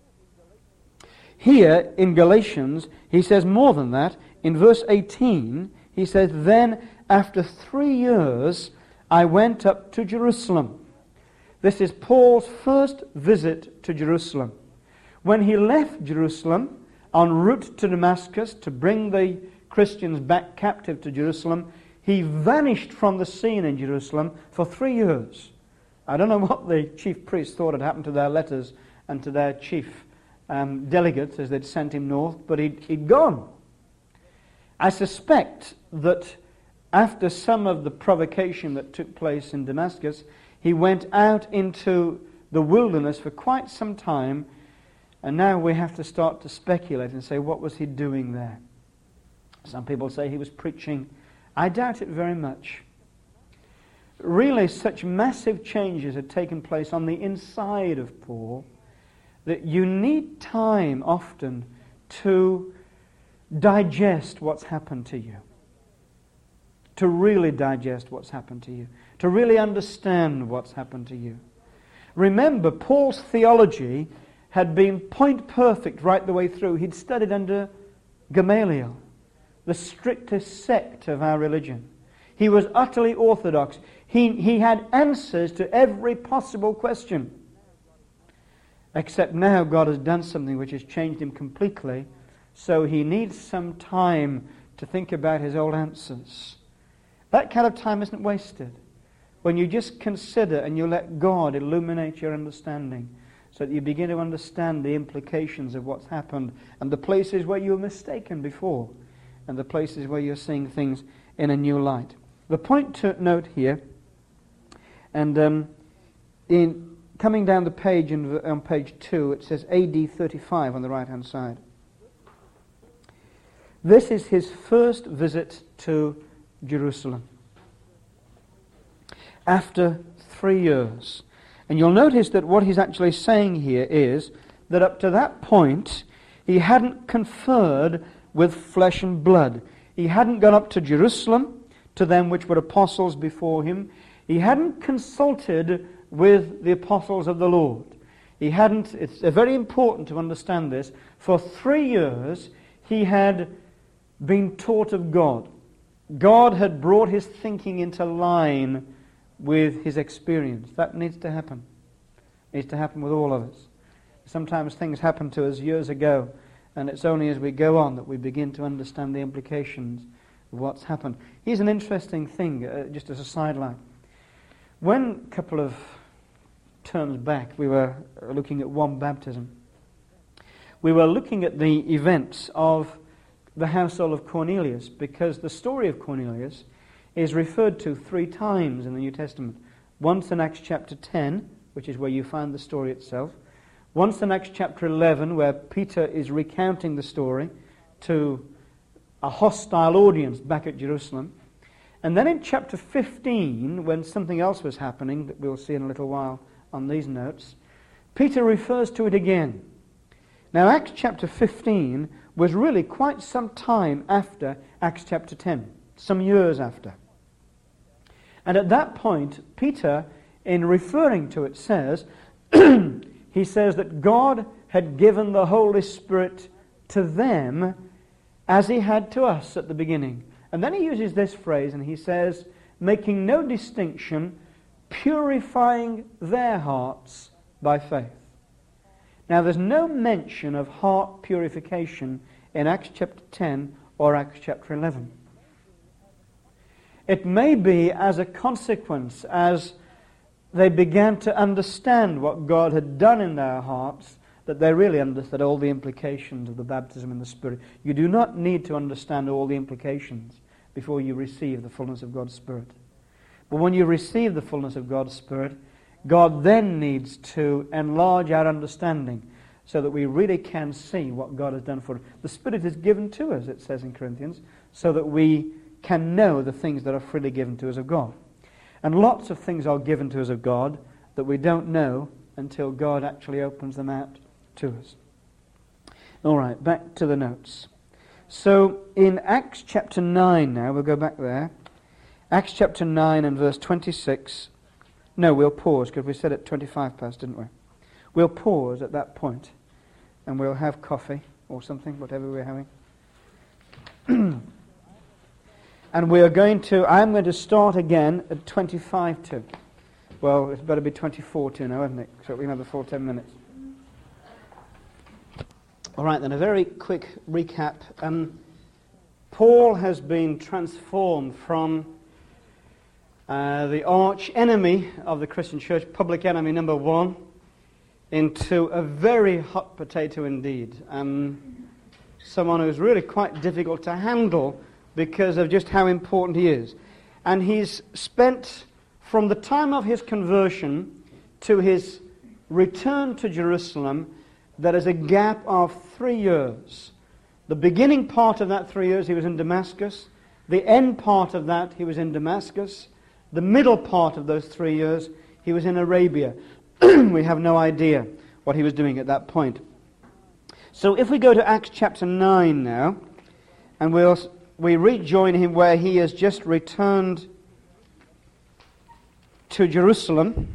Here in Galatians, he says more than that. In verse eighteen, he says, then after three years I went up to Jerusalem. This is Paul's first visit to Jerusalem. When he left Jerusalem, en route to Damascus to bring the Christians back captive to Jerusalem, he vanished from the scene in Jerusalem for three years. I don't know what the chief priests thought had happened to their letters and to their chief um, delegates as they'd sent him north, but he'd, he'd gone. I suspect that after some of the provocation that took place in Damascus, he went out into the wilderness for quite some time, and now we have to start to speculate and say, what was he doing there? Some people say he was preaching. I doubt it very much. Really, such massive changes had taken place on the inside of Paul that you need time often to digest what's happened to you. To really digest what's happened to you. To really understand what's happened to you. Remember, Paul's theology had been point perfect right the way through. He'd studied under Gamaliel, the strictest sect of our religion. He was utterly orthodox. He, he had answers to every possible question. Except now God has done something which has changed him completely, so he needs some time to think about his old answers. That kind of time isn't wasted. when you just consider and you let God illuminate your understanding, so that you begin to understand the implications of what's happened and the places where you were mistaken before and the places where you're seeing things in a new light. The point to note here, and um, in coming down the page in, on page two, it says A D thirty-five on the right-hand side. This is his first visit to Jerusalem after three years. And you'll notice that what he's actually saying here is that up to that point, he hadn't conferred with flesh and blood. He hadn't gone up to Jerusalem, to them which were apostles before him. He hadn't consulted with the apostles of the Lord. He hadn't, it's very important to understand this, for three years he had been taught of God. God had brought his thinking into line with his experience. That needs to happen. It needs to happen with all of us. Sometimes things happen to us years ago, and it's only as we go on that we begin to understand the implications of what's happened. Here's an interesting thing, uh, just as a sideline. When a couple of terms back we were looking at one baptism, we were looking at the events of the household of Cornelius, because the story of Cornelius is referred to three times in the New Testament. Once in Acts chapter ten, which is where you find the story itself. Once in Acts chapter eleven, where Peter is recounting the story to a hostile audience back at Jerusalem. And then in chapter fifteen, when something else was happening that we'll see in a little while on these notes, Peter refers to it again. Now, Acts chapter fifteen was really quite some time after Acts chapter ten, some years after. And at that point, Peter, in referring to it, says, he says that God had given the Holy Spirit to them as he had to us at the beginning. And then he uses this phrase, and he says, making no distinction, purifying their hearts by faith. Now, there's no mention of heart purification in Acts chapter ten or Acts chapter eleven. It may be as a consequence, as they began to understand what God had done in their hearts, that they really understood all the implications of the baptism in the Spirit. You do not need to understand all the implications before you receive the fullness of God's Spirit. But when you receive the fullness of God's Spirit, God then needs to enlarge our understanding so that we really can see what God has done for us. The Spirit is given to us, it says in Corinthians, so that we can know the things that are freely given to us of God. And lots of things are given to us of God that we don't know until God actually opens them out to us. All right, back to the notes. So in Acts chapter nine now, we'll go back there. Acts chapter nine and verse twenty-six. No, we'll pause, because we said at twenty-five past, didn't we? We'll pause at that point, and we'll have coffee or something, whatever we're having. And we are going to, I'm going to start again at twenty-five to. Well, it's better be twenty-four to now, isn't it? So we can have the full ten minutes. All right, then, a very quick recap. Um, Paul has been transformed from uh, the arch enemy of the Christian church, public enemy number one, into a very hot potato indeed. Um, someone who's really quite difficult to handle because of just how important he is. And he's spent, from the time of his conversion to his return to Jerusalem, there is a gap of three years. The beginning part of that three years he was in Damascus. The end part of that he was in Damascus. The middle part of those three years he was in Arabia. We have no idea what he was doing at that point. So if we go to Acts chapter nine now, and we'll, we rejoin him where he has just returned to Jerusalem.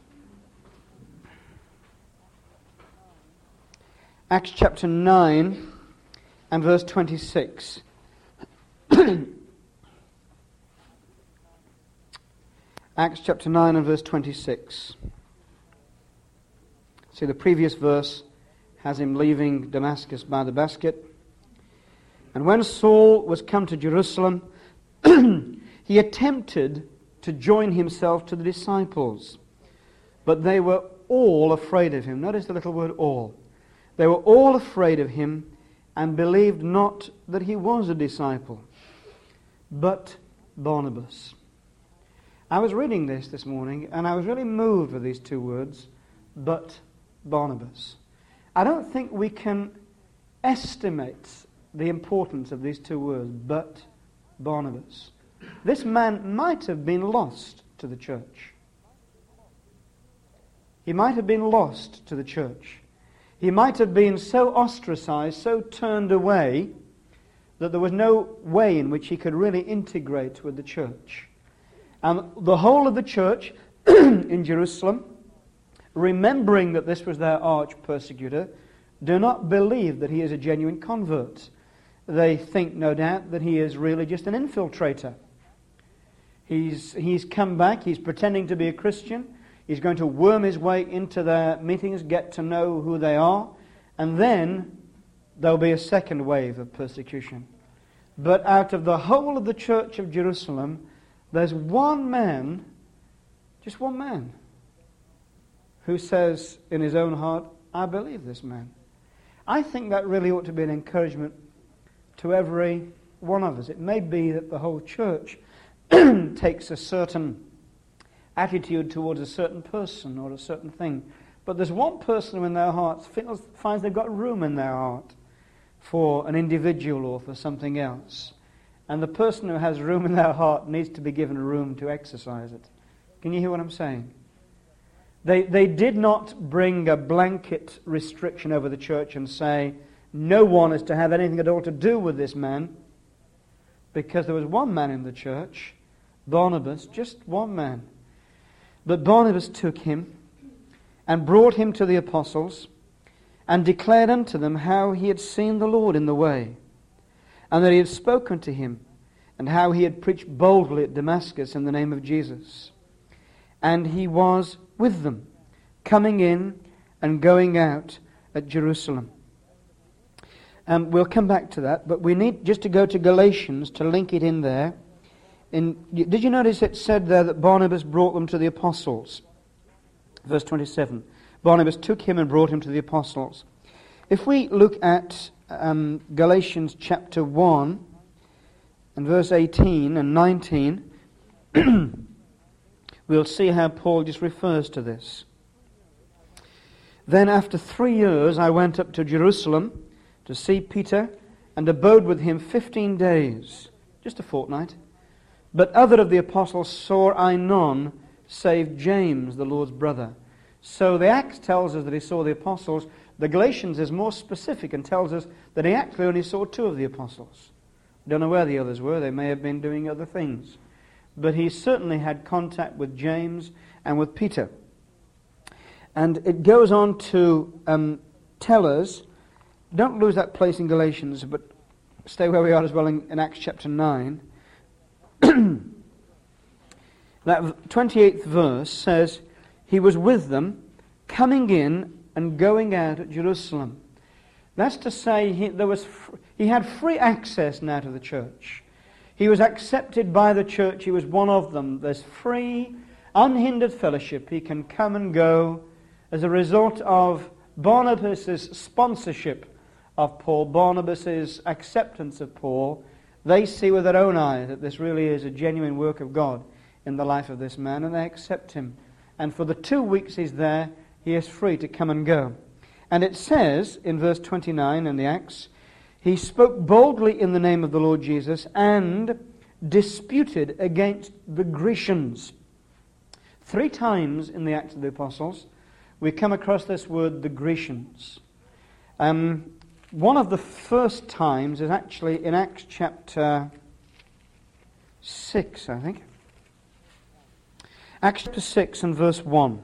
Acts chapter nine and verse twenty-six. Acts chapter nine and verse twenty-six. See, the previous verse has him leaving Damascus by the basket. And when Saul was come to Jerusalem, he attempted to join himself to the disciples. But they were all afraid of him. Notice the little word all. They were all afraid of him and believed not that he was a disciple, but Barnabas. I was reading this this morning, and I was really moved with these two words, but Barnabas. I don't think we can estimate the importance of these two words, but Barnabas. This man might have been lost to the church. He might have been lost to the church. He might have been so ostracized, so turned away, that there was no way in which he could really integrate with the church. And the whole of the church in Jerusalem, remembering that this was their arch persecutor, do not believe that he is a genuine convert. They think, no doubt, that he is really just an infiltrator. He's, he's come back, he's pretending to be a Christian, he's going to worm his way into their meetings, get to know who they are, and then there'll be a second wave of persecution. But out of the whole of the church of Jerusalem, there's one man, just one man, who says in his own heart, I believe this man. I think that really ought to be an encouragement to every one of us. It may be that the whole church takes a certain attitude towards a certain person or a certain thing, but there's one person who in their hearts feels, finds they've got room in their heart for an individual or for something else. And the person who has room in their heart needs to be given room to exercise it. Can you hear what I'm saying? They, they did not bring a blanket restriction over the church and say, no one is to have anything at all to do with this man, because there was one man in the church, Barnabas, just one man. But Barnabas took him and brought him to the apostles and declared unto them how he had seen the Lord in the way, and that he had spoken to him, and how he had preached boldly at Damascus in the name of Jesus. And he was with them, coming in and going out at Jerusalem. Um, we'll come back to that, but we need just to go to Galatians to link it in there. In, did you notice it said there that Barnabas brought them to the apostles? Verse twenty-seven. Barnabas took him and brought him to the apostles. If we look at um, Galatians chapter one and verse eighteen and nineteen, we'll see how Paul just refers to this. Then after three years I went up to Jerusalem to see Peter, and abode with him fifteen days, just a fortnight. But other of the apostles saw I none, save James, the Lord's brother. So the Acts tells us that he saw the apostles. The Galatians is more specific and tells us that he actually only saw two of the apostles. Don't know where the others were. They may have been doing other things. But he certainly had contact with James and with Peter. And it goes on to um, tell us, don't lose that place in Galatians, but stay where we are as well in, in Acts chapter nine. That twenty-eighth verse says, he was with them, coming in and going out at Jerusalem. That's to say, he, there was fr- he had free access now to the church. He was accepted by the church. He was one of them. There's free, unhindered fellowship. He can come and go as a result of Barnabas' sponsorship of Paul, Barnabas' acceptance of Paul. They see with their own eyes that this really is a genuine work of God in the life of this man, and they accept him. And for the two weeks he's there, he is free to come and go. And it says in verse twenty-nine in the Acts, he spoke boldly in the name of the Lord Jesus and disputed against the Grecians. Three times in the Acts of the Apostles, we come across this word, the Grecians. Um, one of the first times is actually in Acts chapter six, I think. Acts chapter six and verse one.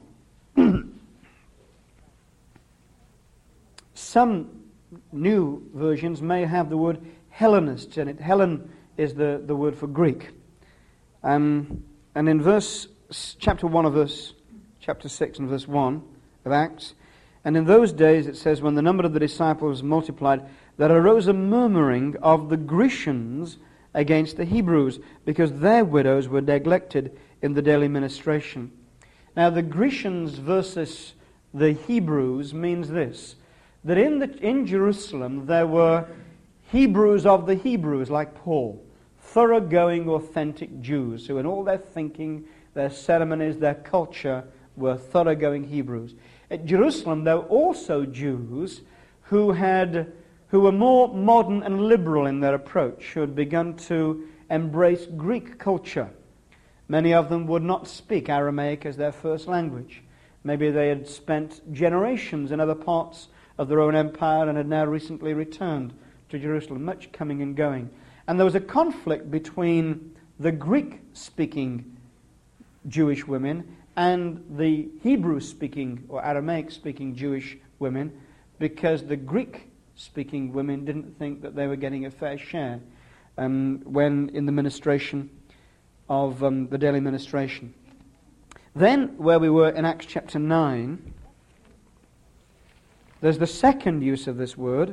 Some new versions may have the word Hellenists in it. Hellen is the, the word for Greek. Um, and in verse chapter one of verse chapter six and verse one of Acts, and in those days it says, when the number of the disciples multiplied, there arose a murmuring of the Grecians against the Hebrews, because their widows were neglected in the daily ministration. Now, the Grecians versus the Hebrews means this, that in, the, in Jerusalem there were Hebrews of the Hebrews, like Paul, thoroughgoing, authentic Jews, who in all their thinking, their ceremonies, their culture, were thoroughgoing Hebrews. At Jerusalem, there were also Jews who had, who were more modern and liberal in their approach, who had begun to embrace Greek culture. Many of them would not speak Aramaic as their first language. Maybe they had spent generations in other parts of the Roman Empire and had now recently returned to Jerusalem, much coming and going. And there was a conflict between the Greek-speaking Jewish women and the Hebrew-speaking or Aramaic-speaking Jewish women, because the Greek-speaking women didn't think that they were getting a fair share um, when in the ministration of um, the daily ministration. Then, where we were in Acts chapter nine, there's the second use of this word.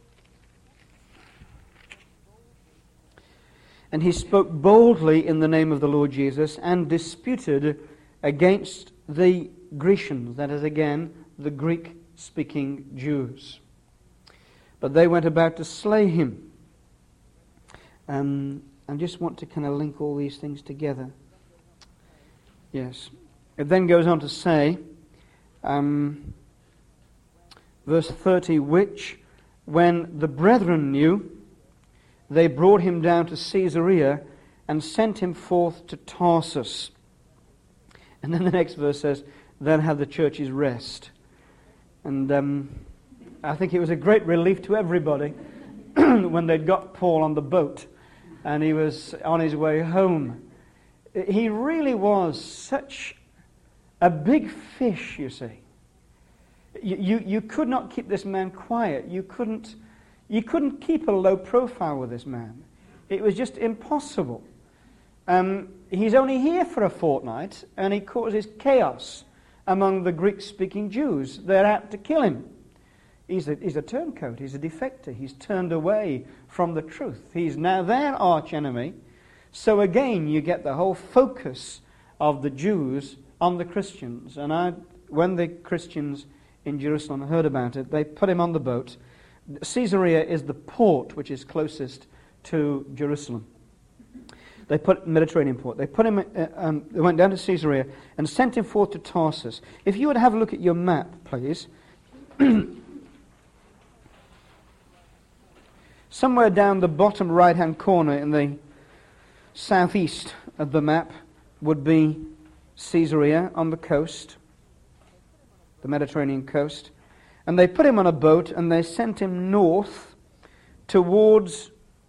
And he spoke boldly in the name of the Lord Jesus and disputed against the Grecians, that is again, the Greek-speaking Jews. But they went about to slay him. Um, I just want to kind of link all these things together. Yes. It then goes on to say, um, verse thirty, which, when the brethren knew, they brought him down to Caesarea and sent him forth to Tarsus. And then the next verse says, then had the churches rest. And um, I think it was a great relief to everybody when they'd got Paul on the boat and he was on his way home. He really was such a big fish, you see. You, you, you could not keep this man quiet. You couldn't, you couldn't keep a low profile with this man. It was just impossible. Um, he's only here for a fortnight, and he causes chaos among the Greek-speaking Jews. They're out to kill him. He's a, he's a turncoat. He's a defector. He's turned away from the truth. He's now their archenemy. So again, you get the whole focus of the Jews on the Christians. And I, when the Christians in Jerusalem heard about it, they put him on the boat. Caesarea is the port which is closest to Jerusalem. They put Mediterranean port. They put him. Uh, um, they went down to Caesarea and sent him forth to Tarsus. If you would have a look at your map, please. Somewhere down the bottom right-hand corner in the southeast of the map would be Caesarea on the coast, the Mediterranean coast. And they put him on a boat and they sent him north towards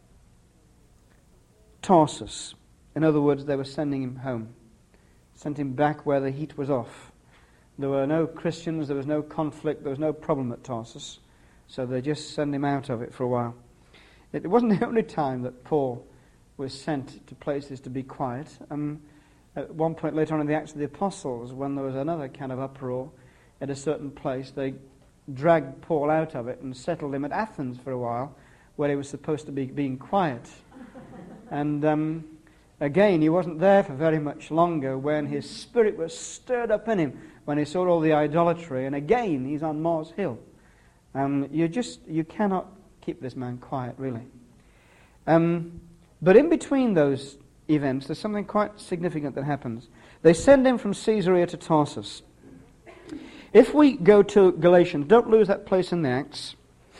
Tarsus. In other words, they were sending him home. Sent him back where the heat was off. There were no Christians, there was no conflict, there was no problem at Tarsus. So they just sent him out of it for a while. It wasn't the only time that Paul was sent to places to be quiet. Um, at one point later on in the Acts of the Apostles, when there was another kind of uproar at a certain place, they dragged Paul out of it and settled him at Athens for a while, where he was supposed to be being quiet. And um, again, he wasn't there for very much longer when his spirit was stirred up in him, when he saw all the idolatry. And again, he's on Mars Hill. Um, you just, you cannot keep this man quiet, really. Um, but in between those events, there's something quite significant that happens. They send him from Caesarea to Tarsus. If we go to Galatians, don't lose that place in the Acts.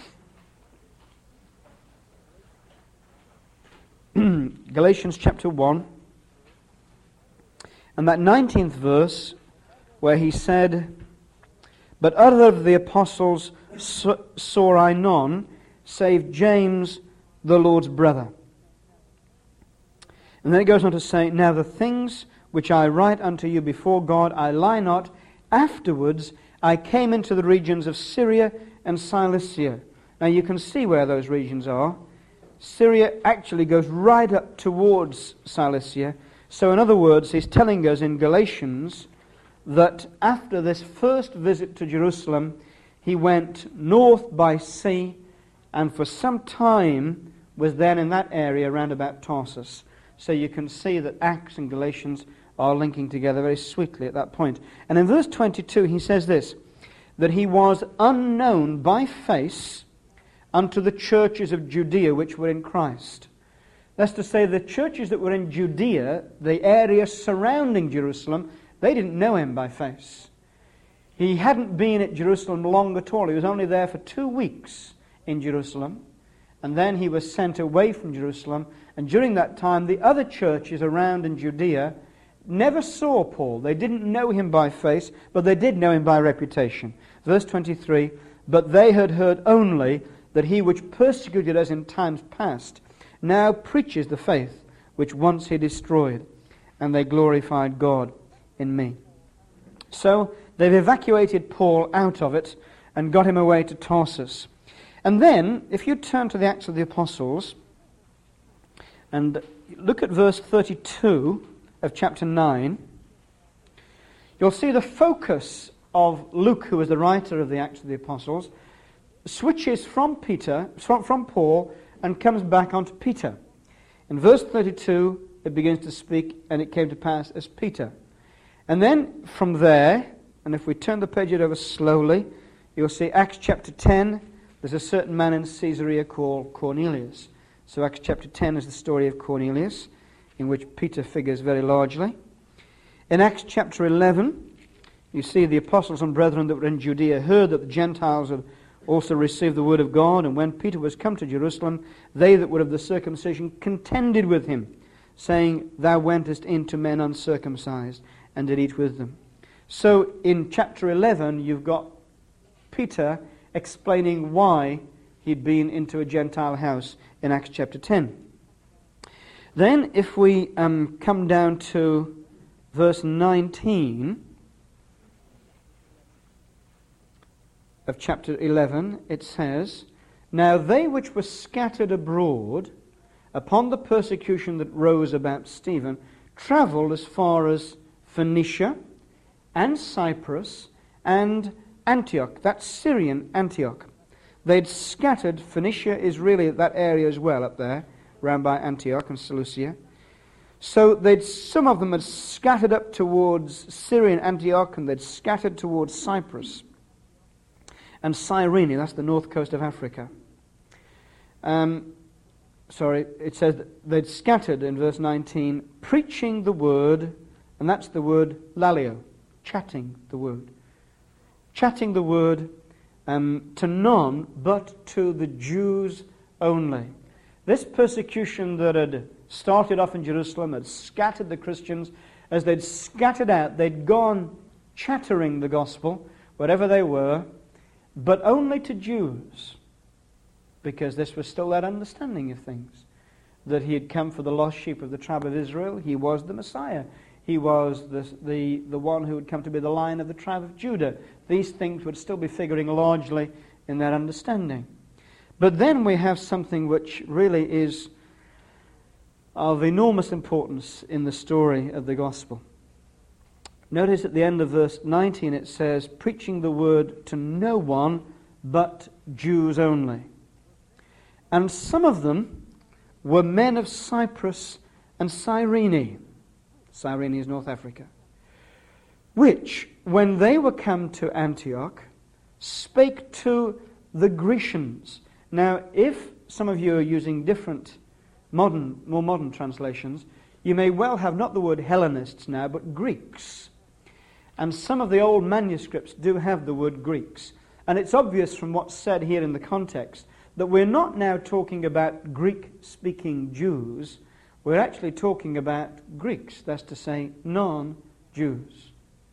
Galatians chapter one. And that nineteenth verse, where he said, but other of the apostles saw I none, save James, the Lord's brother. And then it goes on to say, now the things which I write unto you before God, I lie not. Afterwards I came into the regions of Syria and Cilicia. Now you can see where those regions are. Syria actually goes right up towards Cilicia. So in other words, he's telling us in Galatians that after this first visit to Jerusalem, he went north by sea and for some time was then in that area around about Tarsus. So you can see that Acts and Galatians are linking together very sweetly at that point. And in verse twenty-two he says this, that he was unknown by face unto the churches of Judea which were in Christ. That's to say, the churches that were in Judea, the area surrounding Jerusalem, they didn't know him by face. He hadn't been at Jerusalem long at all. He was only there for two weeks in Jerusalem. And then he was sent away from Jerusalem. And during that time, the other churches around in Judea never saw Paul. They didn't know him by face, but they did know him by reputation. Verse twenty-three, but they had heard only that he which persecuted us in times past now preaches the faith which once he destroyed, and they glorified God in me. So they've evacuated Paul out of it and got him away to Tarsus. And then, if you turn to the Acts of the Apostles and look at verse thirty-two of chapter nine, you'll see the focus of Luke, who is the writer of the Acts of the Apostles, switches from Peter, from, from Paul, and comes back onto Peter. In verse thirty-two, it begins to speak, and it came to pass as Peter. And then from there, and if we turn the page over slowly, you'll see Acts chapter ten. There's a certain man in Caesarea called Cornelius. So Acts chapter ten is the story of Cornelius, in which Peter figures very largely. In Acts chapter eleven, you see the apostles and brethren that were in Judea heard that the Gentiles had also received the word of God, and when Peter was come to Jerusalem, they that were of the circumcision contended with him, saying, Thou wentest in to men uncircumcised, and did eat with them. So in chapter eleven, you've got Peter explaining why he'd been into a Gentile house in Acts chapter ten. Then, if we um, come down to verse nineteen of chapter eleven, it says, Now they which were scattered abroad upon the persecution that rose about Stephen travelled as far as Phoenicia and Cyprus and Antioch. That's Syrian Antioch. They'd scattered. Phoenicia is really that area as well up there, round by Antioch and Seleucia. So they'd some of them had scattered up towards Syrian Antioch, and they'd scattered towards Cyprus and Cyrene. That's the north coast of Africa. Um, sorry, it says that they'd scattered in verse nineteen, preaching the word, and that's the word lalio, chatting the word. Chatting the word um, to none but to the Jews only. This persecution that had started off in Jerusalem had scattered the Christians. As they'd scattered out, they'd gone chattering the gospel, wherever they were, but only to Jews, because this was still that understanding of things, that he had come for the lost sheep of the tribe of Israel. He was the Messiah. He was the, the, the one who would come to be the Lion of the tribe of Judah. These things would still be figuring largely in that understanding. But then we have something which really is of enormous importance in the story of the gospel. Notice at the end of verse nineteen it says, preaching the word to no one but Jews only. And some of them were men of Cyprus and Cyrene. Cyrene is North Africa. Which, when they were come to Antioch, spake to the Grecians. Now, if some of you are using different, modern, more modern translations, you may well have not the word Hellenists now, but Greeks. And some of the old manuscripts do have the word Greeks. And it's obvious from what's said here in the context that we're not now talking about Greek-speaking Jews. We're actually talking about Greeks, that's to say, non-Jews.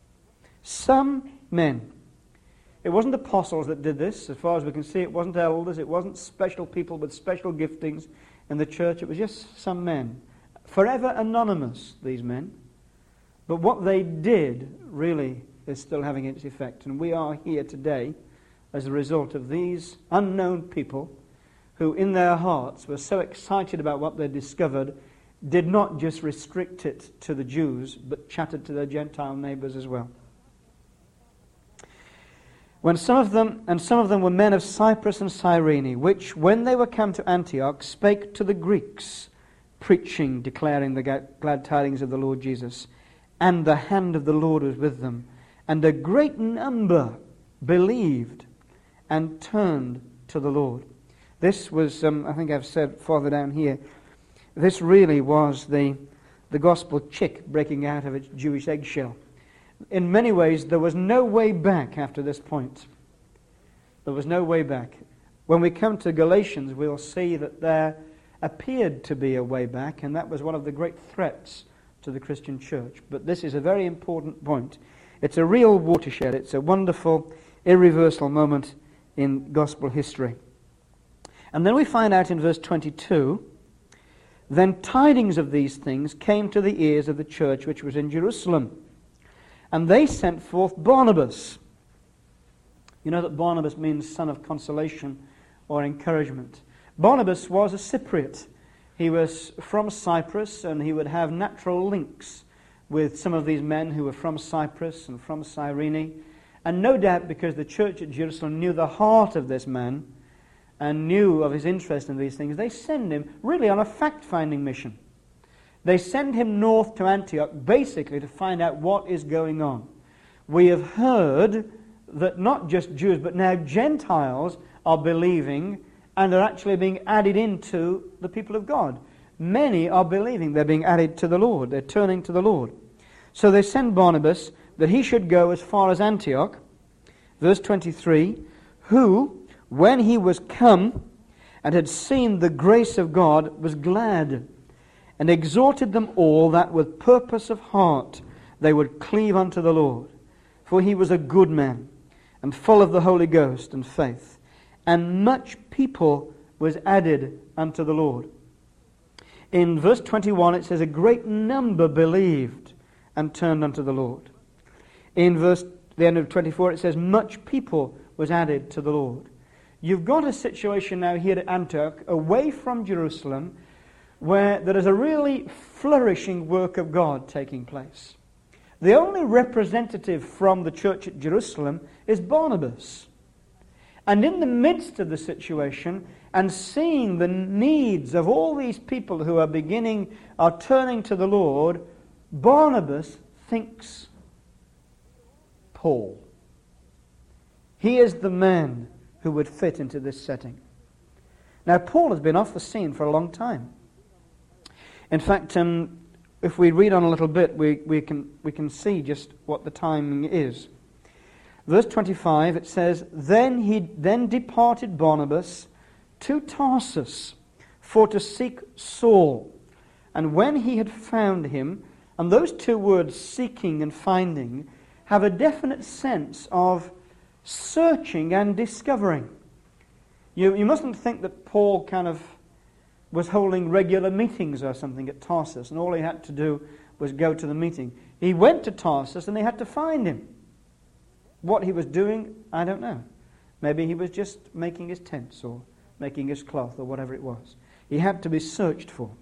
Some men. It wasn't apostles that did this, as far as we can see. It wasn't elders, it wasn't special people with special giftings in the church. It was just some men. Forever anonymous, these men. But what they did really is still having its effect. And we are here today as a result of these unknown people who in their hearts were so excited about what they discovered, did not just restrict it to the Jews, but chatted to their Gentile neighbors as well. When some of them, and some of them were men of Cyprus and Cyrene, which, when they were come to Antioch, spake to the Greeks, preaching, declaring the glad tidings of the Lord Jesus. and the hand of the Lord was with them. And a great number believed and turned to the Lord. This was, um, I think I've said farther down here, this really was the, the gospel chick breaking out of its Jewish eggshell. In many ways, there was no way back after this point. There was no way back. When we come to Galatians, we'll see that there appeared to be a way back, and that was one of the great threats to the Christian church. But this is a very important point. It's a real watershed. It's a wonderful, irreversible moment in gospel history. And then we find out in verse twenty-two, then tidings of these things came to the ears of the church which was in Jerusalem. And they sent forth Barnabas. You know that Barnabas means son of consolation or encouragement. Barnabas was a Cypriot. He was from Cyprus, and he would have natural links with some of these men who were from Cyprus and from Cyrene. And no doubt because the church at Jerusalem knew the heart of this man and knew of his interest in these things, they send him really on a fact-finding mission. They send him north to Antioch basically to find out what is going on. We have heard that not just Jews but now Gentiles are believing and are actually being added into the people of God. Many are believing they're being added to the Lord. They're turning to the Lord. So they send Barnabas that he should go as far as Antioch. Verse twenty-three, who, when he was come and had seen the grace of God, was glad, and exhorted them all that with purpose of heart they would cleave unto the Lord. For he was a good man, and full of the Holy Ghost and faith. And much people was added unto the Lord. In verse twenty-one it says, a great number believed and turned unto the Lord. In verse the end of twenty-four it says, much people was added to the Lord. You've got a situation now here at Antioch, away from Jerusalem, where there is a really flourishing work of God taking place. The only representative from the church at Jerusalem is Barnabas. And in the midst of the situation, and seeing the needs of all these people who are beginning, are turning to the Lord, Barnabas thinks Paul. He is the man who would fit into this setting. Now, Paul has been off the scene for a long time. In fact, um, if we read on a little bit, we, we can we can see just what the timing is. Verse twenty-five, it says, Then he then departed Barnabas to Tarsus for to seek Saul. And when he had found him, and those two words, seeking and finding, have a definite sense of searching and discovering. You, you mustn't think that Paul kind of was holding regular meetings or something at Tarsus, and all he had to do was go to the meeting. He went to Tarsus and they had to find him. What he was doing, I don't know. Maybe he was just making his tents or making his cloth or whatever it was. He had to be searched for.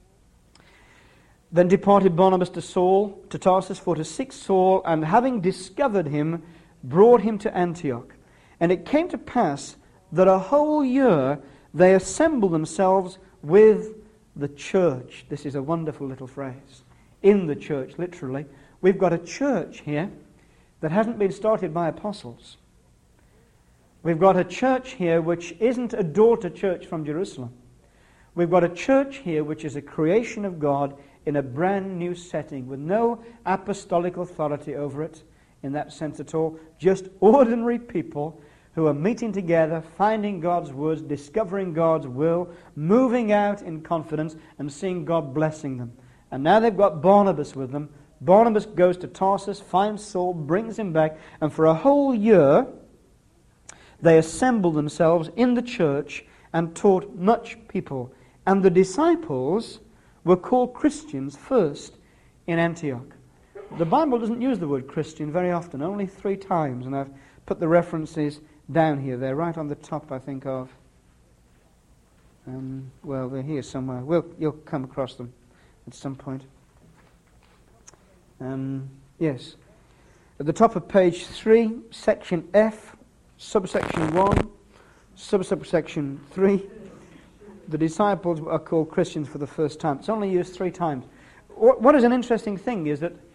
Then departed Barnabas to Saul, to Tarsus, for to seek Saul, and having discovered him, brought him to Antioch. And it came to pass that a whole year they assembled themselves with the church. This is a wonderful little phrase. In the church, literally. We've got a church here that hasn't been started by apostles. We've got a church here which isn't a daughter church from Jerusalem. We've got a church here which is a creation of God in a brand new setting with no apostolic authority over it in that sense at all. Just ordinary people who are meeting together, finding God's words, discovering God's will, moving out in confidence and seeing God blessing them. And now they've got Barnabas with them. Barnabas goes to Tarsus, finds Saul, brings him back, and for a whole year they assembled themselves in the church and taught much people. And the disciples were called Christians first in Antioch. The Bible doesn't use the word Christian very often, only three times, and I've put the references down here. They're right on the top, I think, of... Um, well, they're here somewhere. We'll, you'll come across them at some point. Um, yes. At the top of page three, section F, subsection one, subsection three, the disciples are called Christians for the first time. It's only used three times. What is an interesting thing is that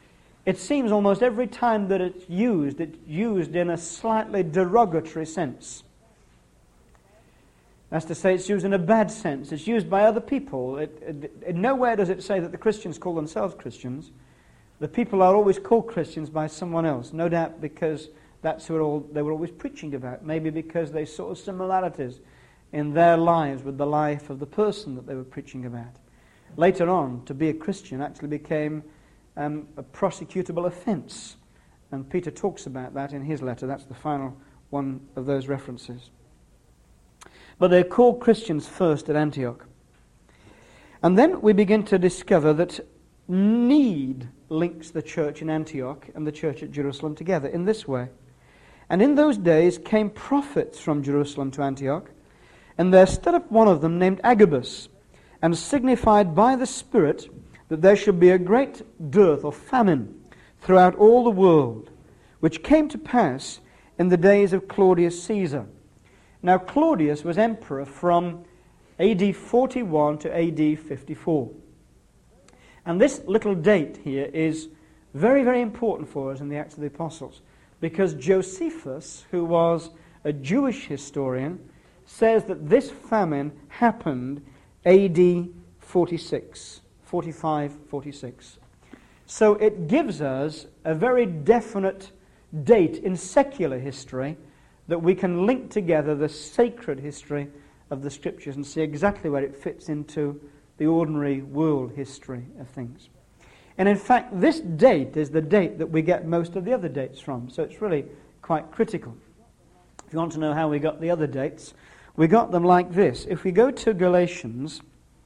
it seems almost every time that it's used, it's used in a slightly derogatory sense. That's to say, it's used in a bad sense. It's used by other people. It, it, it, nowhere does it say that the Christians call themselves Christians. The people are always called Christians by someone else, no doubt because that's what all, they were always preaching about. Maybe because they saw similarities in their lives with the life of the person that they were preaching about. Later on, to be a Christian actually became um, a prosecutable offence. And Peter talks about that in his letter. That's the final one of those references. But they're called Christians first at Antioch. And then we begin to discover that need links the church in Antioch and the church at Jerusalem together in this way. And in those days came prophets from Jerusalem to Antioch, and there stood up one of them named Agabus, and signified by the Spirit that there should be a great dearth or famine throughout all the world, which came to pass in the days of Claudius Caesar. Now Claudius was emperor from A D forty-one to A D fifty-four. And this little date here is very, very important for us in the Acts of the Apostles, because Josephus, who was a Jewish historian, says that this famine happened A D forty-six, forty-five, forty-six. So it gives us a very definite date in secular history that we can link together the sacred history of the Scriptures and see exactly where it fits into the ordinary world history of things. And in fact, this date is the date that we get most of the other dates from, so it's really quite critical. If you want to know how we got the other dates, we got them like this. If we go to Galatians,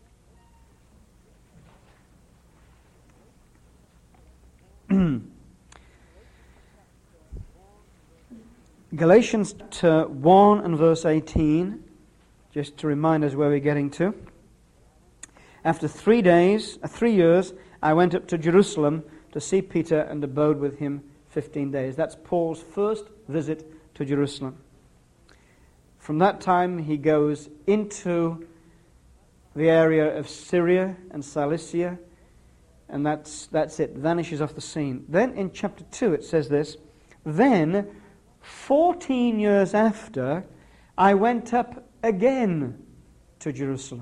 Galatians one and verse eighteen, just to remind us where we're getting to. After three days, uh, three years, I went up to Jerusalem to see Peter and abode with him fifteen days. That's Paul's first visit to Jerusalem. From that time, he goes into the area of Syria and Cilicia, and that's that's it, vanishes off the scene. Then in chapter two it says this, then fourteen years after, I went up again to Jerusalem.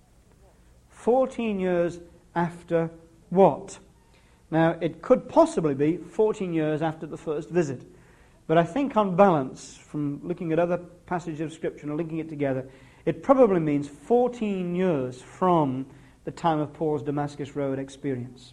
Fourteen years after what? Now, it could possibly be fourteen years after the first visit. But I think on balance, from looking at other passages of Scripture and linking it together, it probably means fourteen years from the time of Paul's Damascus Road experience.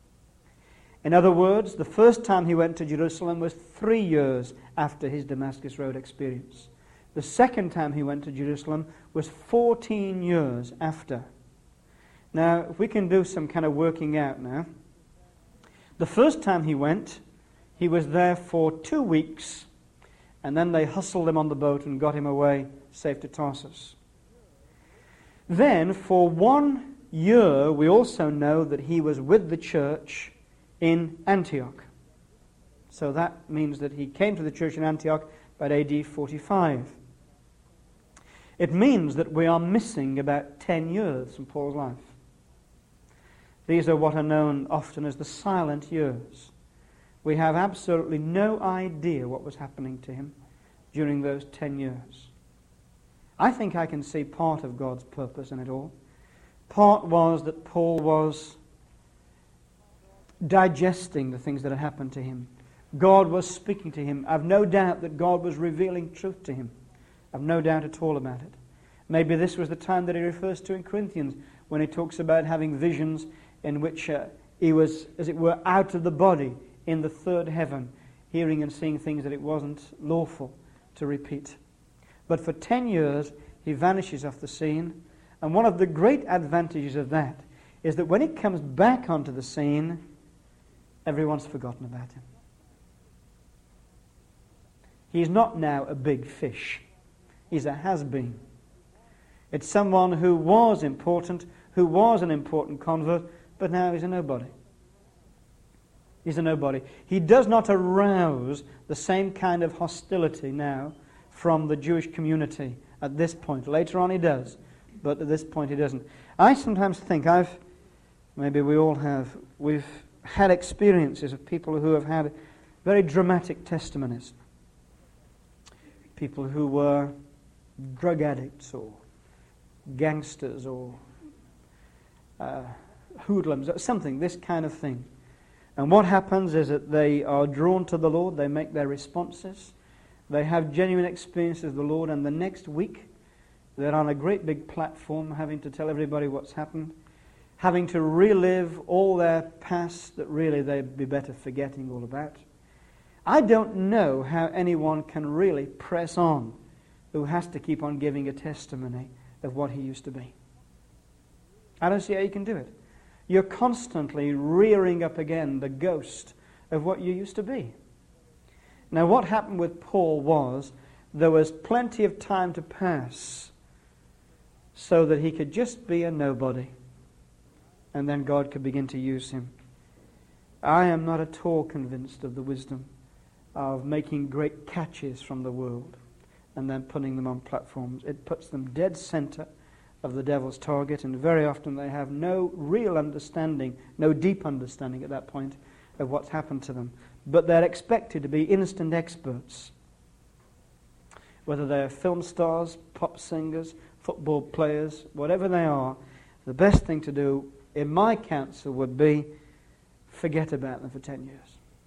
In other words, the first time he went to Jerusalem was three years after his Damascus Road experience. The second time he went to Jerusalem was fourteen years after. Now, if we can do some kind of working out now. The first time he went, he was there for two weeks, and then they hustled him on the boat and got him away safe to Tarsus. Then, for one year, we also know that he was with the church in Antioch. So that means that he came to the church in Antioch about A D forty-five. It means that we are missing about ten years from Paul's life. These are what are known often as the silent years. We have absolutely no idea what was happening to him during those ten years. I think I can see part of God's purpose in it all. Part was that Paul was digesting the things that had happened to him. God was speaking to him. I've no doubt that God was revealing truth to him. I've no doubt at all about it. Maybe this was the time that he refers to in Corinthians when he talks about having visions in which uh, he was, as it were, out of the body in the third heaven, hearing and seeing things that it wasn't lawful to repeat. But for ten years, he vanishes off the scene. And one of the great advantages of that is that when he comes back onto the scene, everyone's forgotten about him. He's not now a big fish. He's a has-been. It's someone who was important, who was an important convert, but now he's a nobody. He's a nobody. He does not arouse the same kind of hostility now from the Jewish community at this point. Later on he does, but at this point he doesn't. I sometimes think I've, maybe we all have, we've had experiences of people who have had very dramatic testimonies. People who were drug addicts or gangsters or uh, hoodlums or something, this kind of thing. And what happens is that they are drawn to the Lord, they make their responses, they have genuine experiences of the Lord, and the next week they're on a great big platform having to tell everybody what's happened, having to relive all their past that really they'd be better forgetting all about. I don't know how anyone can really press on who has to keep on giving a testimony of what he used to be. I don't see how you can do it. You're constantly rearing up again the ghost of what you used to be. Now, what happened with Paul was there was plenty of time to pass so that he could just be a nobody, and then God could begin to use him. I am not at all convinced of the wisdom of making great catches from the world and then putting them on platforms. It puts them dead center of the devil's target, and very often they have no real understanding, no deep understanding at that point of what's happened to them. But they're expected to be instant experts. Whether they're film stars, pop singers, football players, whatever they are, the best thing to do, in my counsel, would be forget about them for ten years.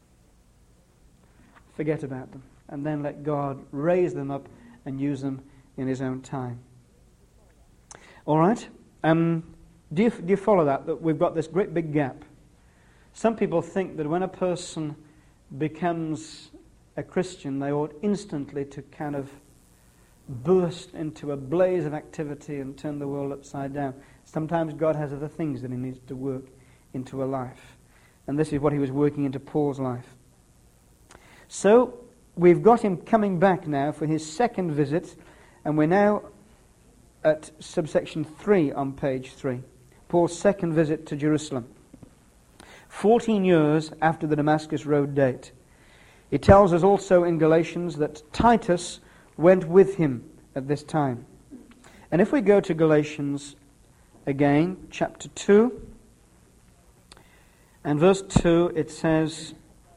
Forget about them. And then let God raise them up and use them in His own time. All right? Um, do you, do you follow that? That we've got this great big gap. Some people think that when a person becomes a Christian, they ought instantly to kind of burst into a blaze of activity and turn the world upside down. Sometimes God has other things that He needs to work into a life. And this is what He was working into Paul's life. So, we've got him coming back now for his second visit, and we're now at subsection three on page three. Paul's second visit to Jerusalem. Fourteen years after the Damascus Road date. It tells us also in Galatians that Titus went with him at this time. And if we go to Galatians again, chapter two, and verse two, it says,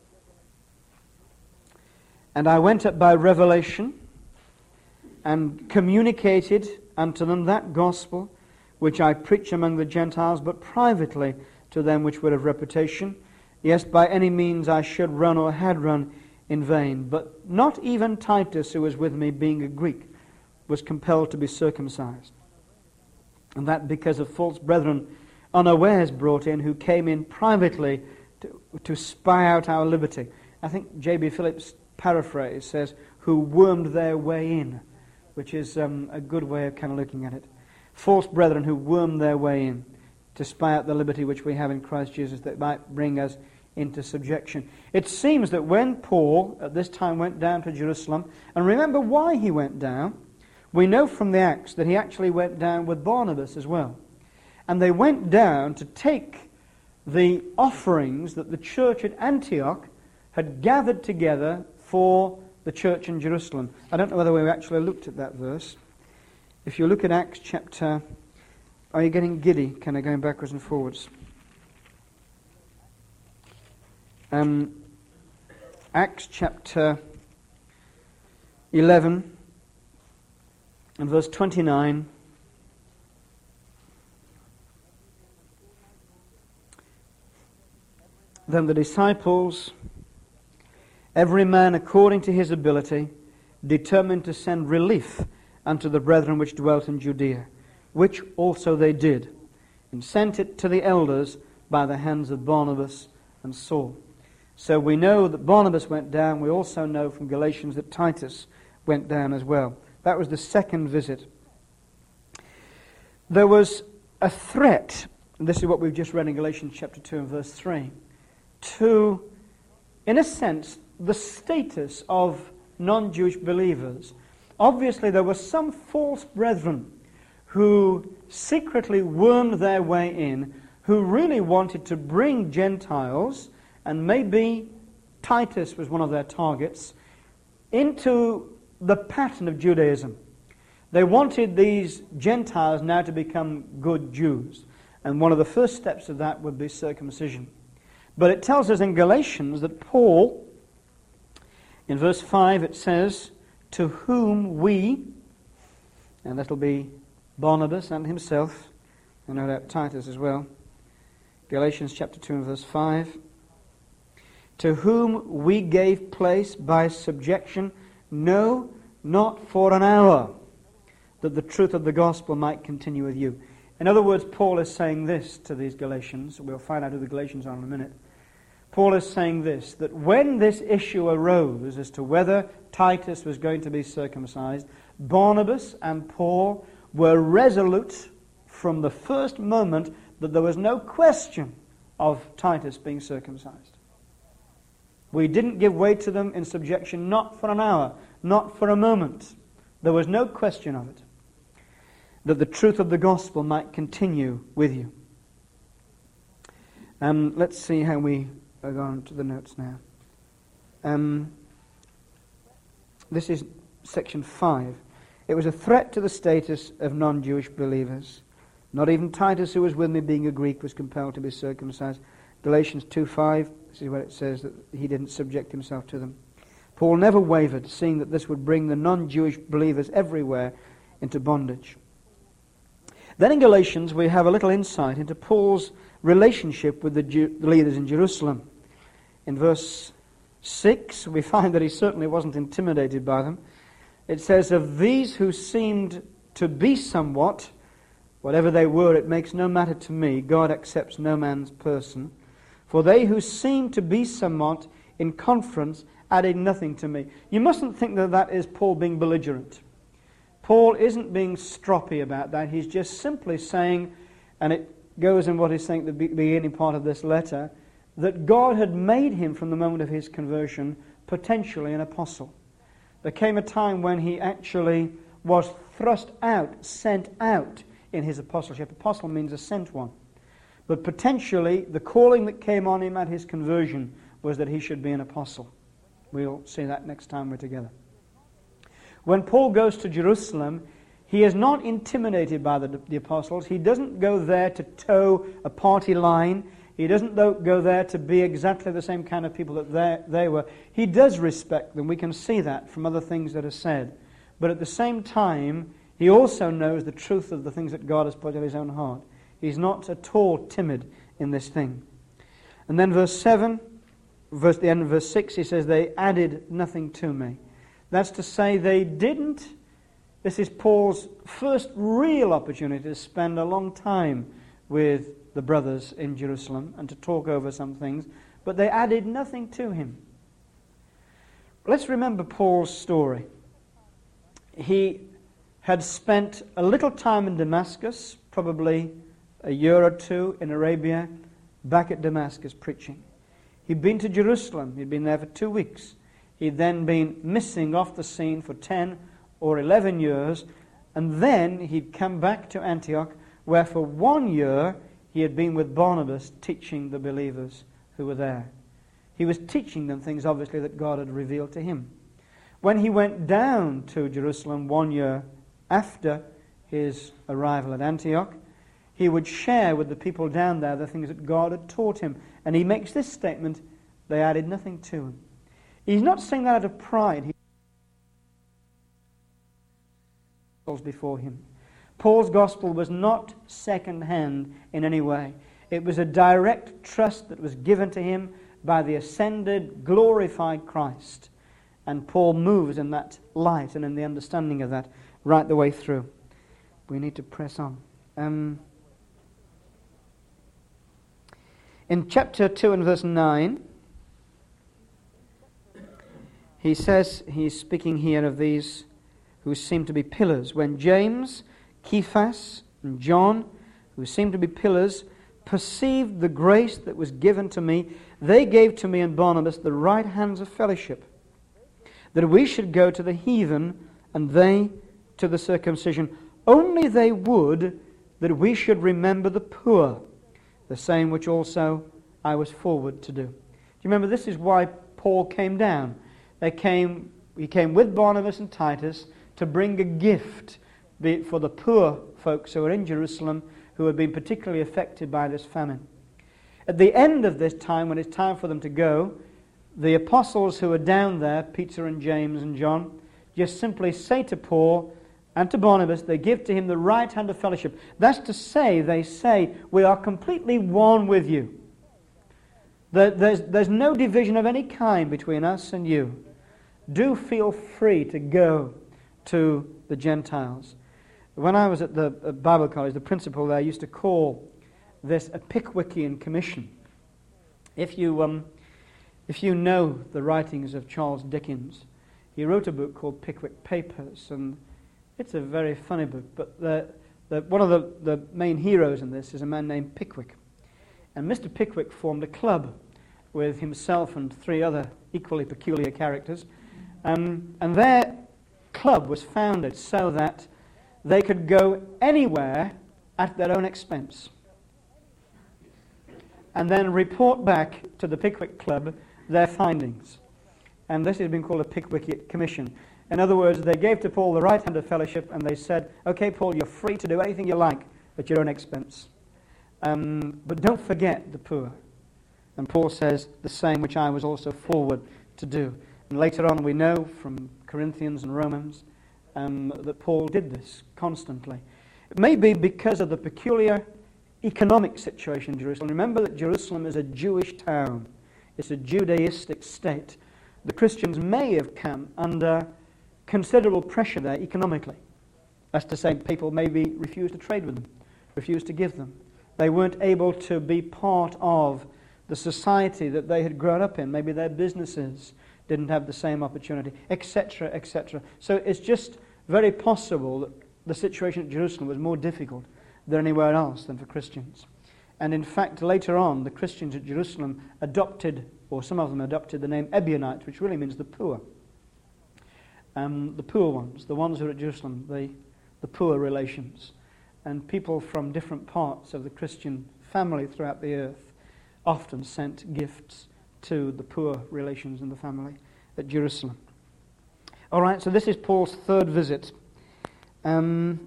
"And I went up by revelation, and communicated unto them that gospel which I preach among the Gentiles, but privately to them which were of reputation. Yes, by any means I should run or had run in vain. But not even Titus, who was with me, being a Greek, was compelled to be circumcised. And that because of false brethren unawares brought in, who came in privately to, to spy out our liberty." I think J B Phillips' paraphrase says, "who wormed their way in," which is um, a good way of kind of looking at it. False brethren who wormed their way in to spy out the liberty which we have in Christ Jesus, that might bring us into subjection. It seems that when Paul at this time went down to Jerusalem, and remember why he went down, we know from the Acts that he actually went down with Barnabas as well. And they went down to take the offerings that the church at Antioch had gathered together for the church in Jerusalem. I don't know whether we actually looked at that verse. If you look at Acts chapter... Are you getting giddy, kind of going backwards and forwards? Um, Acts chapter eleven and verse twenty-nine. "Then the disciples, every man according to his ability, determined to send relief unto the brethren which dwelt in Judea, which also they did, and sent it to the elders by the hands of Barnabas and Saul." So we know that Barnabas went down. We also know from Galatians that Titus went down as well. That was the second visit. There was a threat, and this is what we've just read in Galatians chapter two and verse three, to, in a sense, the status of non-Jewish believers. Obviously, there were some false brethren who secretly wormed their way in, who really wanted to bring Gentiles, and maybe Titus was one of their targets, into the pattern of Judaism. They wanted these Gentiles now to become good Jews, and one of the first steps of that would be circumcision. But it tells us in Galatians that Paul, in verse five, it says, to whom we, and that'll be Barnabas and himself, and no doubt Titus as well. Galatians chapter two and verse five. To whom we gave place by subjection, no, not for an hour, that the truth of the gospel might continue with you. In other words, Paul is saying this to these Galatians. We'll find out who the Galatians are in a minute. Paul is saying this, that when this issue arose as to whether Titus was going to be circumcised, Barnabas and Paul were resolute from the first moment that there was no question of Titus being circumcised. We didn't give way to them in subjection, not for an hour, not for a moment. There was no question of it. That the truth of the gospel might continue with you. Um, let's see how we are going to the notes now. Um, this is section five. It was a threat to the status of non-Jewish believers. Not even Titus, who was with me, being a Greek, was compelled to be circumcised. Galatians two five, this is where it says that he didn't subject himself to them. Paul never wavered, seeing that this would bring the non-Jewish believers everywhere into bondage. Then in Galatians we have a little insight into Paul's relationship with the, Jew, the leaders in Jerusalem. In verse six we find that he certainly wasn't intimidated by them. It says, of these who seemed to be somewhat, whatever they were, it makes no matter to me. God accepts no man's person. For they who seemed to be somewhat in conference added nothing to me. You mustn't think that that is Paul being belligerent. Paul isn't being stroppy about that. He's just simply saying, and it goes in what he's saying at the beginning part of this letter, that God had made him from the moment of his conversion potentially an apostle. There came a time when he actually was thrust out, sent out in his apostleship. Apostle means a sent one. But potentially the calling that came on him at his conversion was that he should be an apostle. We'll see that next time we're together. When Paul goes to Jerusalem, he is not intimidated by the, the apostles. He doesn't go there to toe a party line. He doesn't go there to be exactly the same kind of people that they were. He does respect them. We can see that from other things that are said. But at the same time, he also knows the truth of the things that God has put in his own heart. He's not at all timid in this thing. And then verse seven, verse the end of verse six, he says, they added nothing to me. That's to say they didn't. This is Paul's first real opportunity to spend a long time with the brothers in Jerusalem and to talk over some things, but they added nothing to him. Let's remember Paul's story. He had spent a little time in Damascus, probably a year or two in Arabia, back at Damascus preaching. He'd been to Jerusalem. He'd been there for two weeks. He'd then been missing off the scene for ten or eleven years, and then he'd come back to Antioch, where for one year he had been with Barnabas teaching the believers who were there. He was teaching them things, obviously, that God had revealed to him. When he went down to Jerusalem one year after his arrival at Antioch, he would share with the people down there the things that God had taught him. And he makes this statement, they added nothing to him. He's not saying that out of pride. He before him. Paul's gospel was not second-hand in any way. It was a direct trust that was given to him by the ascended, glorified Christ. And Paul moves in that light and in the understanding of that right the way through. We need to press on. Um, in chapter two and verse nine, he says, he's speaking here of these who seem to be pillars. When James, Cephas, and John, who seemed to be pillars, perceived the grace that was given to me, they gave to me and Barnabas the right hands of fellowship, that we should go to the heathen, and they to the circumcision. Only they would that we should remember the poor, the same which also I was forward to do. Do you remember, this is why Paul came down. They came, he came with Barnabas and Titus to bring a gift for the poor folks who were in Jerusalem, who had been particularly affected by this famine. At the end of this time, when it's time for them to go, the apostles who are down there, Peter and James and John, just simply say to Paul and to Barnabas, they give to him the right hand of fellowship. That's to say, they say, we are completely one with you. There's, there's no division of any kind between us and you. Do feel free to go to the Gentiles. When I was at the Bible college, the principal there used to call this a Pickwickian commission. If you, um, if you know the writings of Charles Dickens, he wrote a book called Pickwick Papers, and it's a very funny book, but the, the, one of the, the main heroes in this is a man named Pickwick. And Mister Pickwick formed a club with himself and three other equally peculiar characters. Um, and their club was founded so that they could go anywhere at their own expense. And then report back to the Pickwick Club their findings. And this has been called a Pickwickian Commission. In other words, they gave to Paul the right hand of fellowship, and they said, okay, Paul, you're free to do anything you like at your own expense. Um, but don't forget the poor. And Paul says the same which I was also forward to do. And later on we know from Corinthians and Romans um, that Paul did this constantly. It may be because of the peculiar economic situation in Jerusalem. Remember that Jerusalem is a Jewish town. It's a Judaistic state. The Christians may have come under considerable pressure there economically. That's to say, people maybe refused to trade with them, refused to give them. They weren't able to be part of the society that they had grown up in. Maybe their businesses didn't have the same opportunity, et cetera, et cetera. So it's just very possible that the situation at Jerusalem was more difficult than anywhere else than for Christians. And in fact, later on, the Christians at Jerusalem adopted, or some of them adopted, the name Ebionites, which really means the poor. Um, the poor ones, the ones who are at Jerusalem, the, the poor relations. And people from different parts of the Christian family throughout the earth often sent gifts to the poor relations in the family at Jerusalem. All right, so this is Paul's third visit. Um,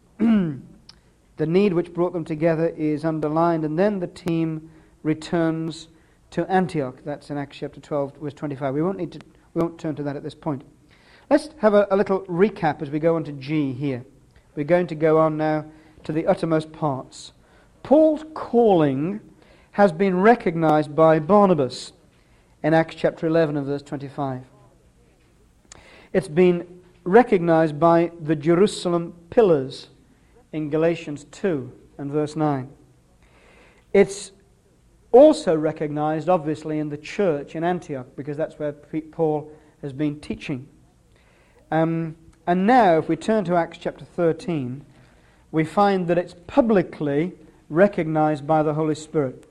the need which brought them together is underlined, and then the team returns to Antioch. That's in Acts chapter twelve, verse twenty-five. We won't need to. We won't turn to that at this point. Let's have a, a little recap as we go on to G here. We're going to go on now to the uttermost parts. Paul's calling has been recognized by Barnabas in Acts chapter eleven and verse twenty-five. It's been recognized by the Jerusalem pillars in Galatians two and verse nine. It's also recognized, obviously, in the church in Antioch, because that's where Paul has been teaching. Um, and now, if we turn to Acts chapter thirteen, we find that it's publicly recognized by the Holy Spirit.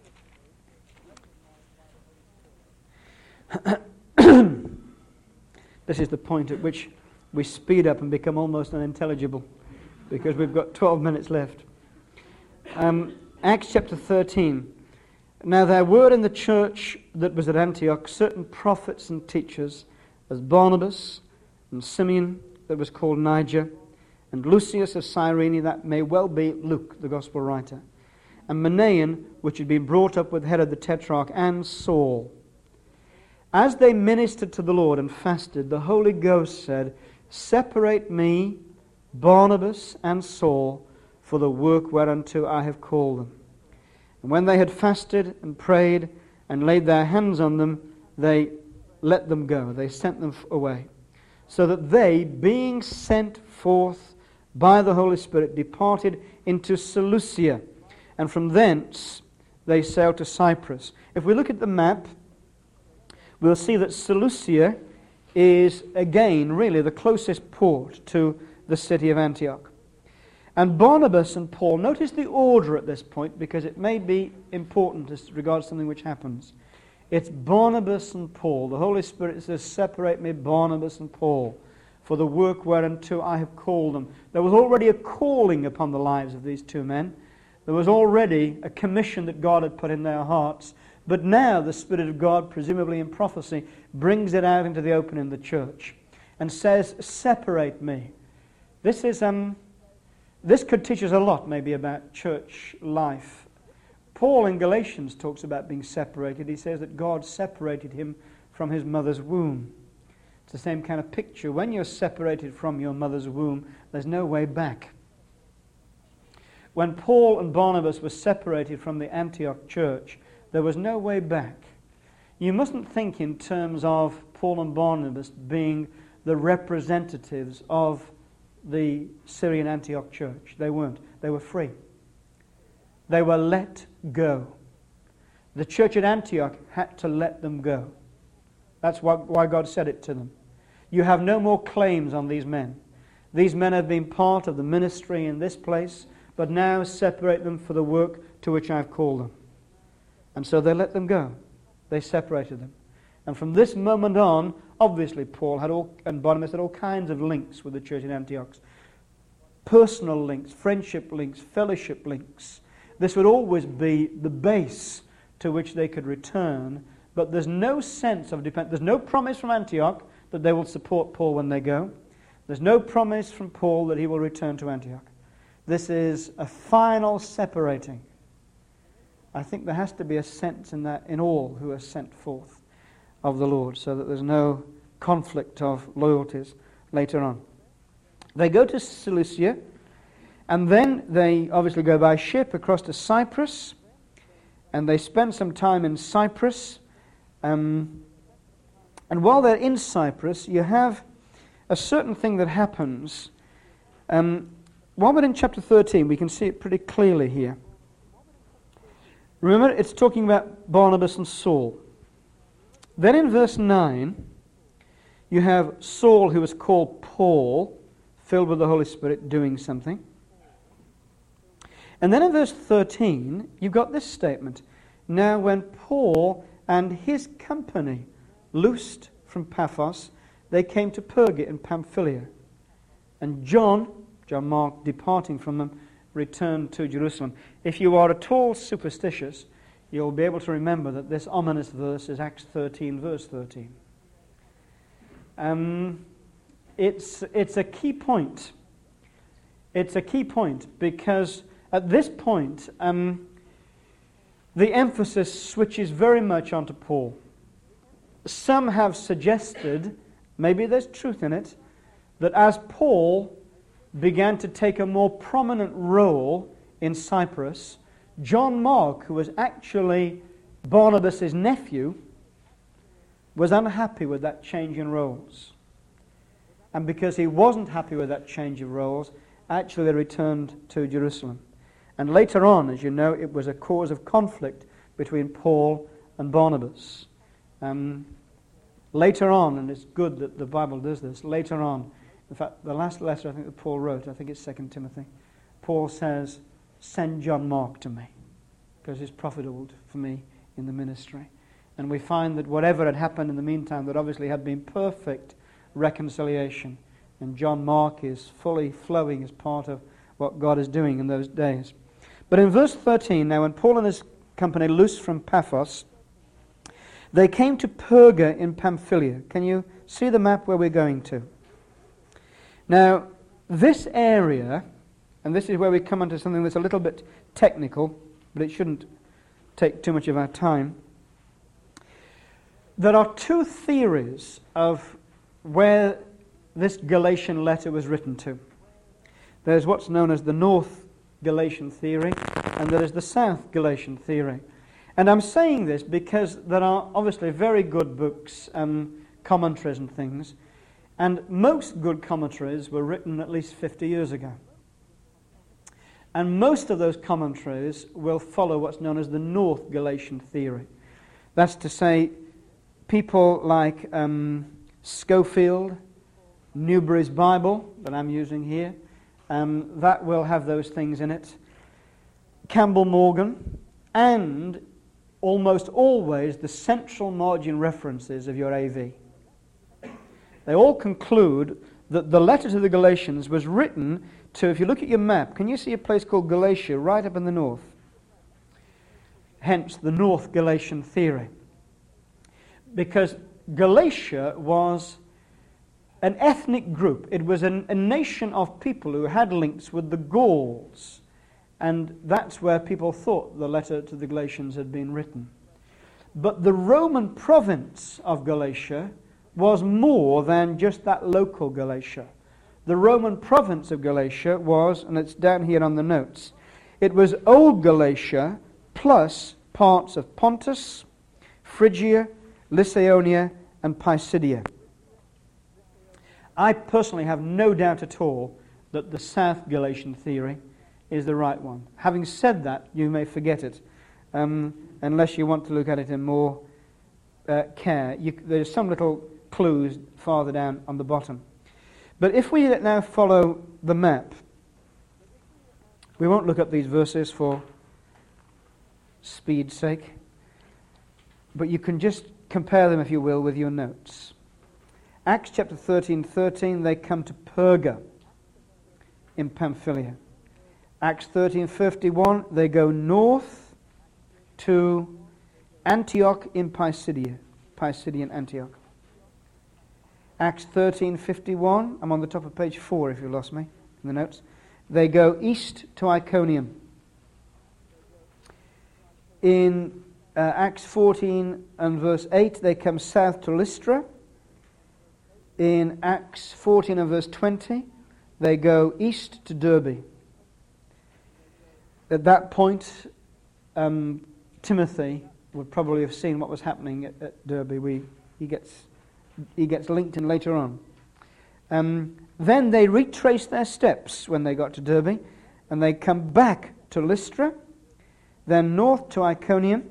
This is the point at which we speed up and become almost unintelligible, because we've got twelve minutes left. Um, Acts chapter thirteen. Now there were in the church that was at Antioch certain prophets and teachers, as Barnabas and Simeon, that was called Niger, and Lucius of Cyrene, that may well be Luke, the gospel writer, and Manaen, which had been brought up with Herod the Tetrarch, and Saul. As they ministered to the Lord and fasted, the Holy Ghost said, "Separate me, Barnabas and Saul, for the work whereunto I have called them." And when they had fasted and prayed and laid their hands on them, they let them go. They sent them away. So that they, being sent forth by the Holy Spirit, departed into Seleucia. And from thence they sailed to Cyprus. If we look at the map, we'll see that Seleucia is, again, really the closest port to the city of Antioch. And Barnabas and Paul, notice the order at this point, because it may be important as regards something which happens. It's Barnabas and Paul. The Holy Spirit says, "Separate me, Barnabas and Paul, for the work whereunto I have called them." There was already a calling upon the lives of these two men. There was already a commission that God had put in their hearts. But now the Spirit of God, presumably in prophecy, brings it out into the open in the church and says, "Separate me." This is um, this could teach us a lot, maybe, about church life. Paul in Galatians talks about being separated. He says that God separated him from his mother's womb. It's the same kind of picture. When you're separated from your mother's womb, there's no way back. When Paul and Barnabas were separated from the Antioch church, there was no way back. You mustn't think in terms of Paul and Barnabas being the representatives of the Syrian Antioch church. They weren't. They were free. They were let go. The church at Antioch had to let them go. That's why God said it to them. You have no more claims on these men. These men have been part of the ministry in this place, but now separate them for the work to which I've called them. And so they let them go. They separated them. And from this moment on, obviously Paul had all, and Barnabas had all kinds of links with the church in Antioch. Personal links, friendship links, fellowship links. This would always be the base to which they could return. But there's no sense of dependence. There's no promise from Antioch that they will support Paul when they go. There's no promise from Paul that he will return to Antioch. This is a final separating. I think there has to be a sense in that in all who are sent forth of the Lord, so that there's no conflict of loyalties later on. They go to Cilicia, and then they obviously go by ship across to Cyprus, and they spend some time in Cyprus. Um, and while they're in Cyprus, you have a certain thing that happens. Um, while we're in chapter thirteen, we can see it pretty clearly here. Remember, it's talking about Barnabas and Saul. Then in verse nine, you have Saul, who is called Paul, filled with the Holy Spirit, doing something. And then in verse thirteen, you've got this statement. Now when Paul and his company loosed from Paphos, they came to Perga in Pamphylia. And John, John Mark, departing from them, returned to Jerusalem. If you are at all superstitious, you'll be able to remember that this ominous verse is Acts thirteen, verse thirteen. Um, it's, it's a key point. It's a key point because at this point, um, the emphasis switches very much onto Paul. Some have suggested, maybe there's truth in it, that as Paul began to take a more prominent role in Cyprus, John Mark, who was actually Barnabas' nephew, was unhappy with that change in roles. And because he wasn't happy with that change of roles, actually they returned to Jerusalem. And later on, as you know, it was a cause of conflict between Paul and Barnabas. Um, later on, and it's good that the Bible does this, later on, in fact, the last letter I think that Paul wrote, I think it's Second Timothy, Paul says, send John Mark to me, because he's profitable for me in the ministry. And we find that whatever had happened in the meantime, that obviously had been perfect reconciliation. And John Mark is fully flowing as part of what God is doing in those days. But in verse thirteen, now when Paul and his company loosed from Paphos, they came to Perga in Pamphylia. Can you see the map where we're going to? Now, this area, and this is where we come onto something that's a little bit technical, but it shouldn't take too much of our time. There are two theories of where this Galatian letter was written to. There's what's known as the North Galatian theory, and there is the South Galatian theory. And I'm saying this because there are obviously very good books, um, commentaries and things, and most good commentaries were written at least fifty years ago. And most of those commentaries will follow what's known as the North Galatian theory. That's to say, people like um, Schofield, Newbury's Bible, that I'm using here, um, that will have those things in it. Campbell Morgan, and almost always the central margin references of your A V. They all conclude that the letter to the Galatians was written to, if you look at your map, can you see a place called Galatia right up in the north? Hence the North Galatian theory. Because Galatia was an ethnic group. It was an, a nation of people who had links with the Gauls And that's where people thought the letter to the Galatians had been written. But the Roman province of Galatia was more than just that local Galatia. The Roman province of Galatia was, and it's down here on the notes, it was Old Galatia plus parts of Pontus, Phrygia, Lycaonia, and Pisidia. I personally have no doubt at all that the South Galatian theory is the right one. Having said that, you may forget it, um, unless you want to look at it in more uh, care. You, there's some little clues farther down on the bottom. But if we now follow the map, we won't look up these verses for speed's sake, but you can just compare them, if you will, with your notes. Acts chapter thirteen, thirteen, they come to Perga in Pamphylia. Acts thirteen, fifty-one, they go north to Antioch in Pisidia, Pisidian Antioch. Acts thirteen, fifty-one, I'm on the top of page four if you lost me in the notes. They go east to Iconium. In uh, Acts fourteen and verse eight, they come south to Lystra. In Acts fourteen and verse twenty, they go east to Derbe. At that point, um, Timothy would probably have seen what was happening at, at Derbe. We, he gets he gets linked in later on. Um, then they retrace their steps when they got to Derbe, and they come back to Lystra, then north to Iconium,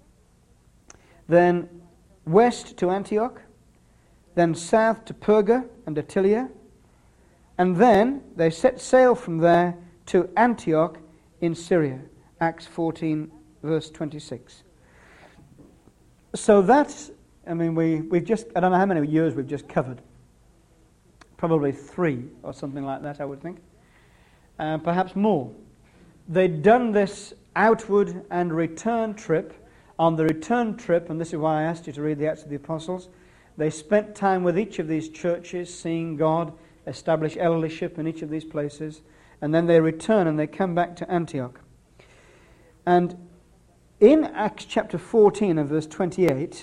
then west to Antioch, then south to Perga and Attalia, and then they set sail from there to Antioch in Syria. Acts fourteen, verse twenty-six. So that's, I mean, we, we've just, I don't know how many years we've just covered. Probably three or something like that, I would think. Uh, perhaps more. They'd done this outward and return trip. On the return trip, and this is why I asked you to read the Acts of the Apostles, they spent time with each of these churches, seeing God establish eldership in each of these places, and then they return and they come back to Antioch. And in Acts chapter fourteen and verse twenty-eight,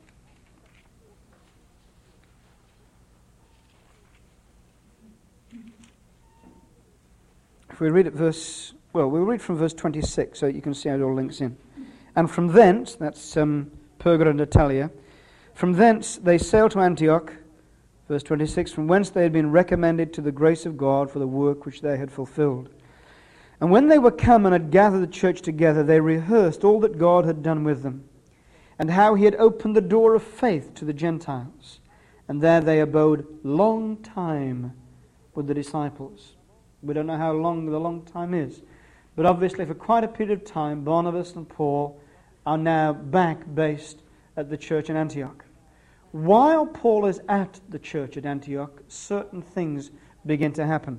if we read it verse, well, we'll read from verse twenty-six so you can see how it all links in. And from thence, that's um, Perga and Attalia, from thence they sailed to Antioch, verse twenty-six, from whence they had been recommended to the grace of God for the work which they had fulfilled. And when they were come and had gathered the church together, they rehearsed all that God had done with them, and how he had opened the door of faith to the Gentiles. And there they abode long time with the disciples. We don't know how long the long time is, but obviously for quite a period of time, Barnabas and Paul are now back based at the church in Antioch. While Paul is at the church at Antioch, certain things begin to happen.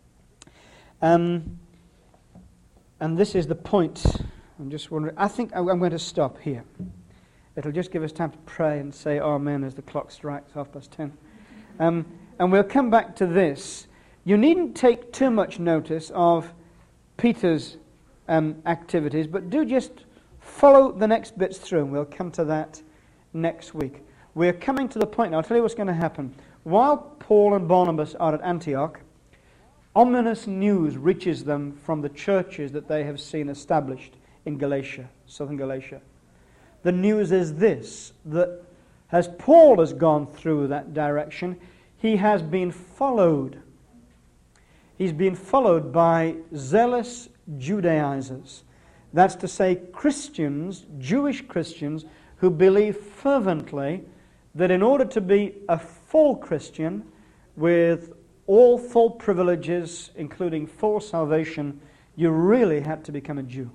Um, and this is the point. I'm just wondering, I think I'm going to stop here. It'll just give us time to pray and say amen as the clock strikes half past ten. Um, and we'll come back to this. You needn't take too much notice of Peter's um, activities, but do just follow the next bits through, and we'll come to that next week. We're coming to the point now. I'll tell you what's going to happen. While Paul and Barnabas are at Antioch, ominous news reaches them from the churches that they have seen established in Galatia, southern Galatia. The news is this, that as Paul has gone through that direction, he has been followed. He's been followed by zealous Judaizers. That's to say, Christians, Jewish Christians, who believe fervently that in order to be a full Christian with all full privileges, including full salvation, you really had to become a Jew.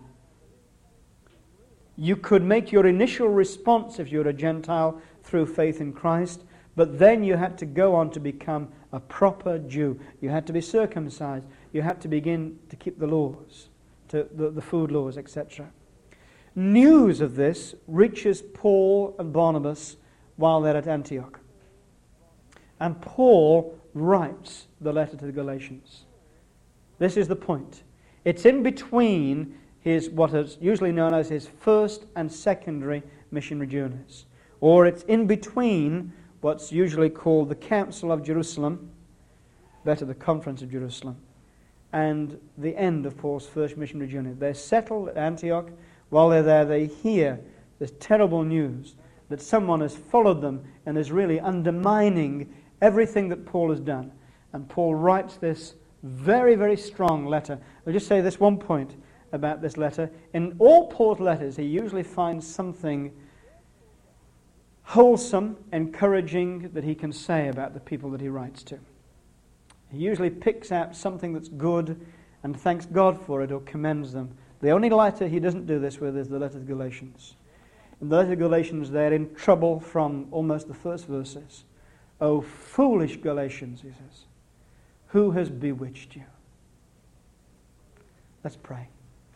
You could make your initial response if you're a Gentile through faith in Christ, but then you had to go on to become a proper Jew. You had to be circumcised. You had to begin to keep the laws, to the, the food laws, et cetera. News of this reaches Paul and Barnabas while they're at Antioch. And Paul writes the letter to the Galatians. This is the point. It's in between his, what is usually known as his first and secondary missionary journeys. Or it's in between what's usually called the Council of Jerusalem, better the Conference of Jerusalem, and the end of Paul's first missionary journey. They're settled at Antioch. While they're there, they hear this terrible news that someone has followed them and is really undermining everything that Paul has done. And Paul writes this very, very strong letter. I'll just say this one point about this letter. In all Paul's letters, he usually finds something wholesome, encouraging that he can say about the people that he writes to. He usually picks out something that's good and thanks God for it or commends them. The only letter he doesn't do this with is the letter to Galatians. In the letter to Galatians, they're in trouble from almost the first verses. "O foolish Galatians," he says, "who has bewitched you?" Let's pray.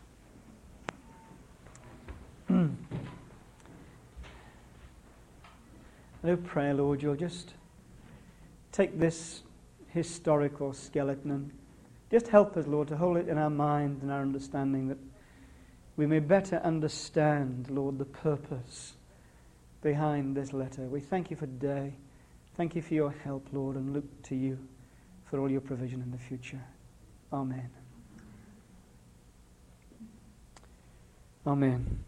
I do pray, Lord, you'll just take this historical skeleton and just help us, Lord, to hold it in our mind and our understanding, that we may better understand, Lord, the purpose behind this letter. We thank you for today. Thank you for your help, Lord, and look to you for all your provision in the future. Amen. Amen.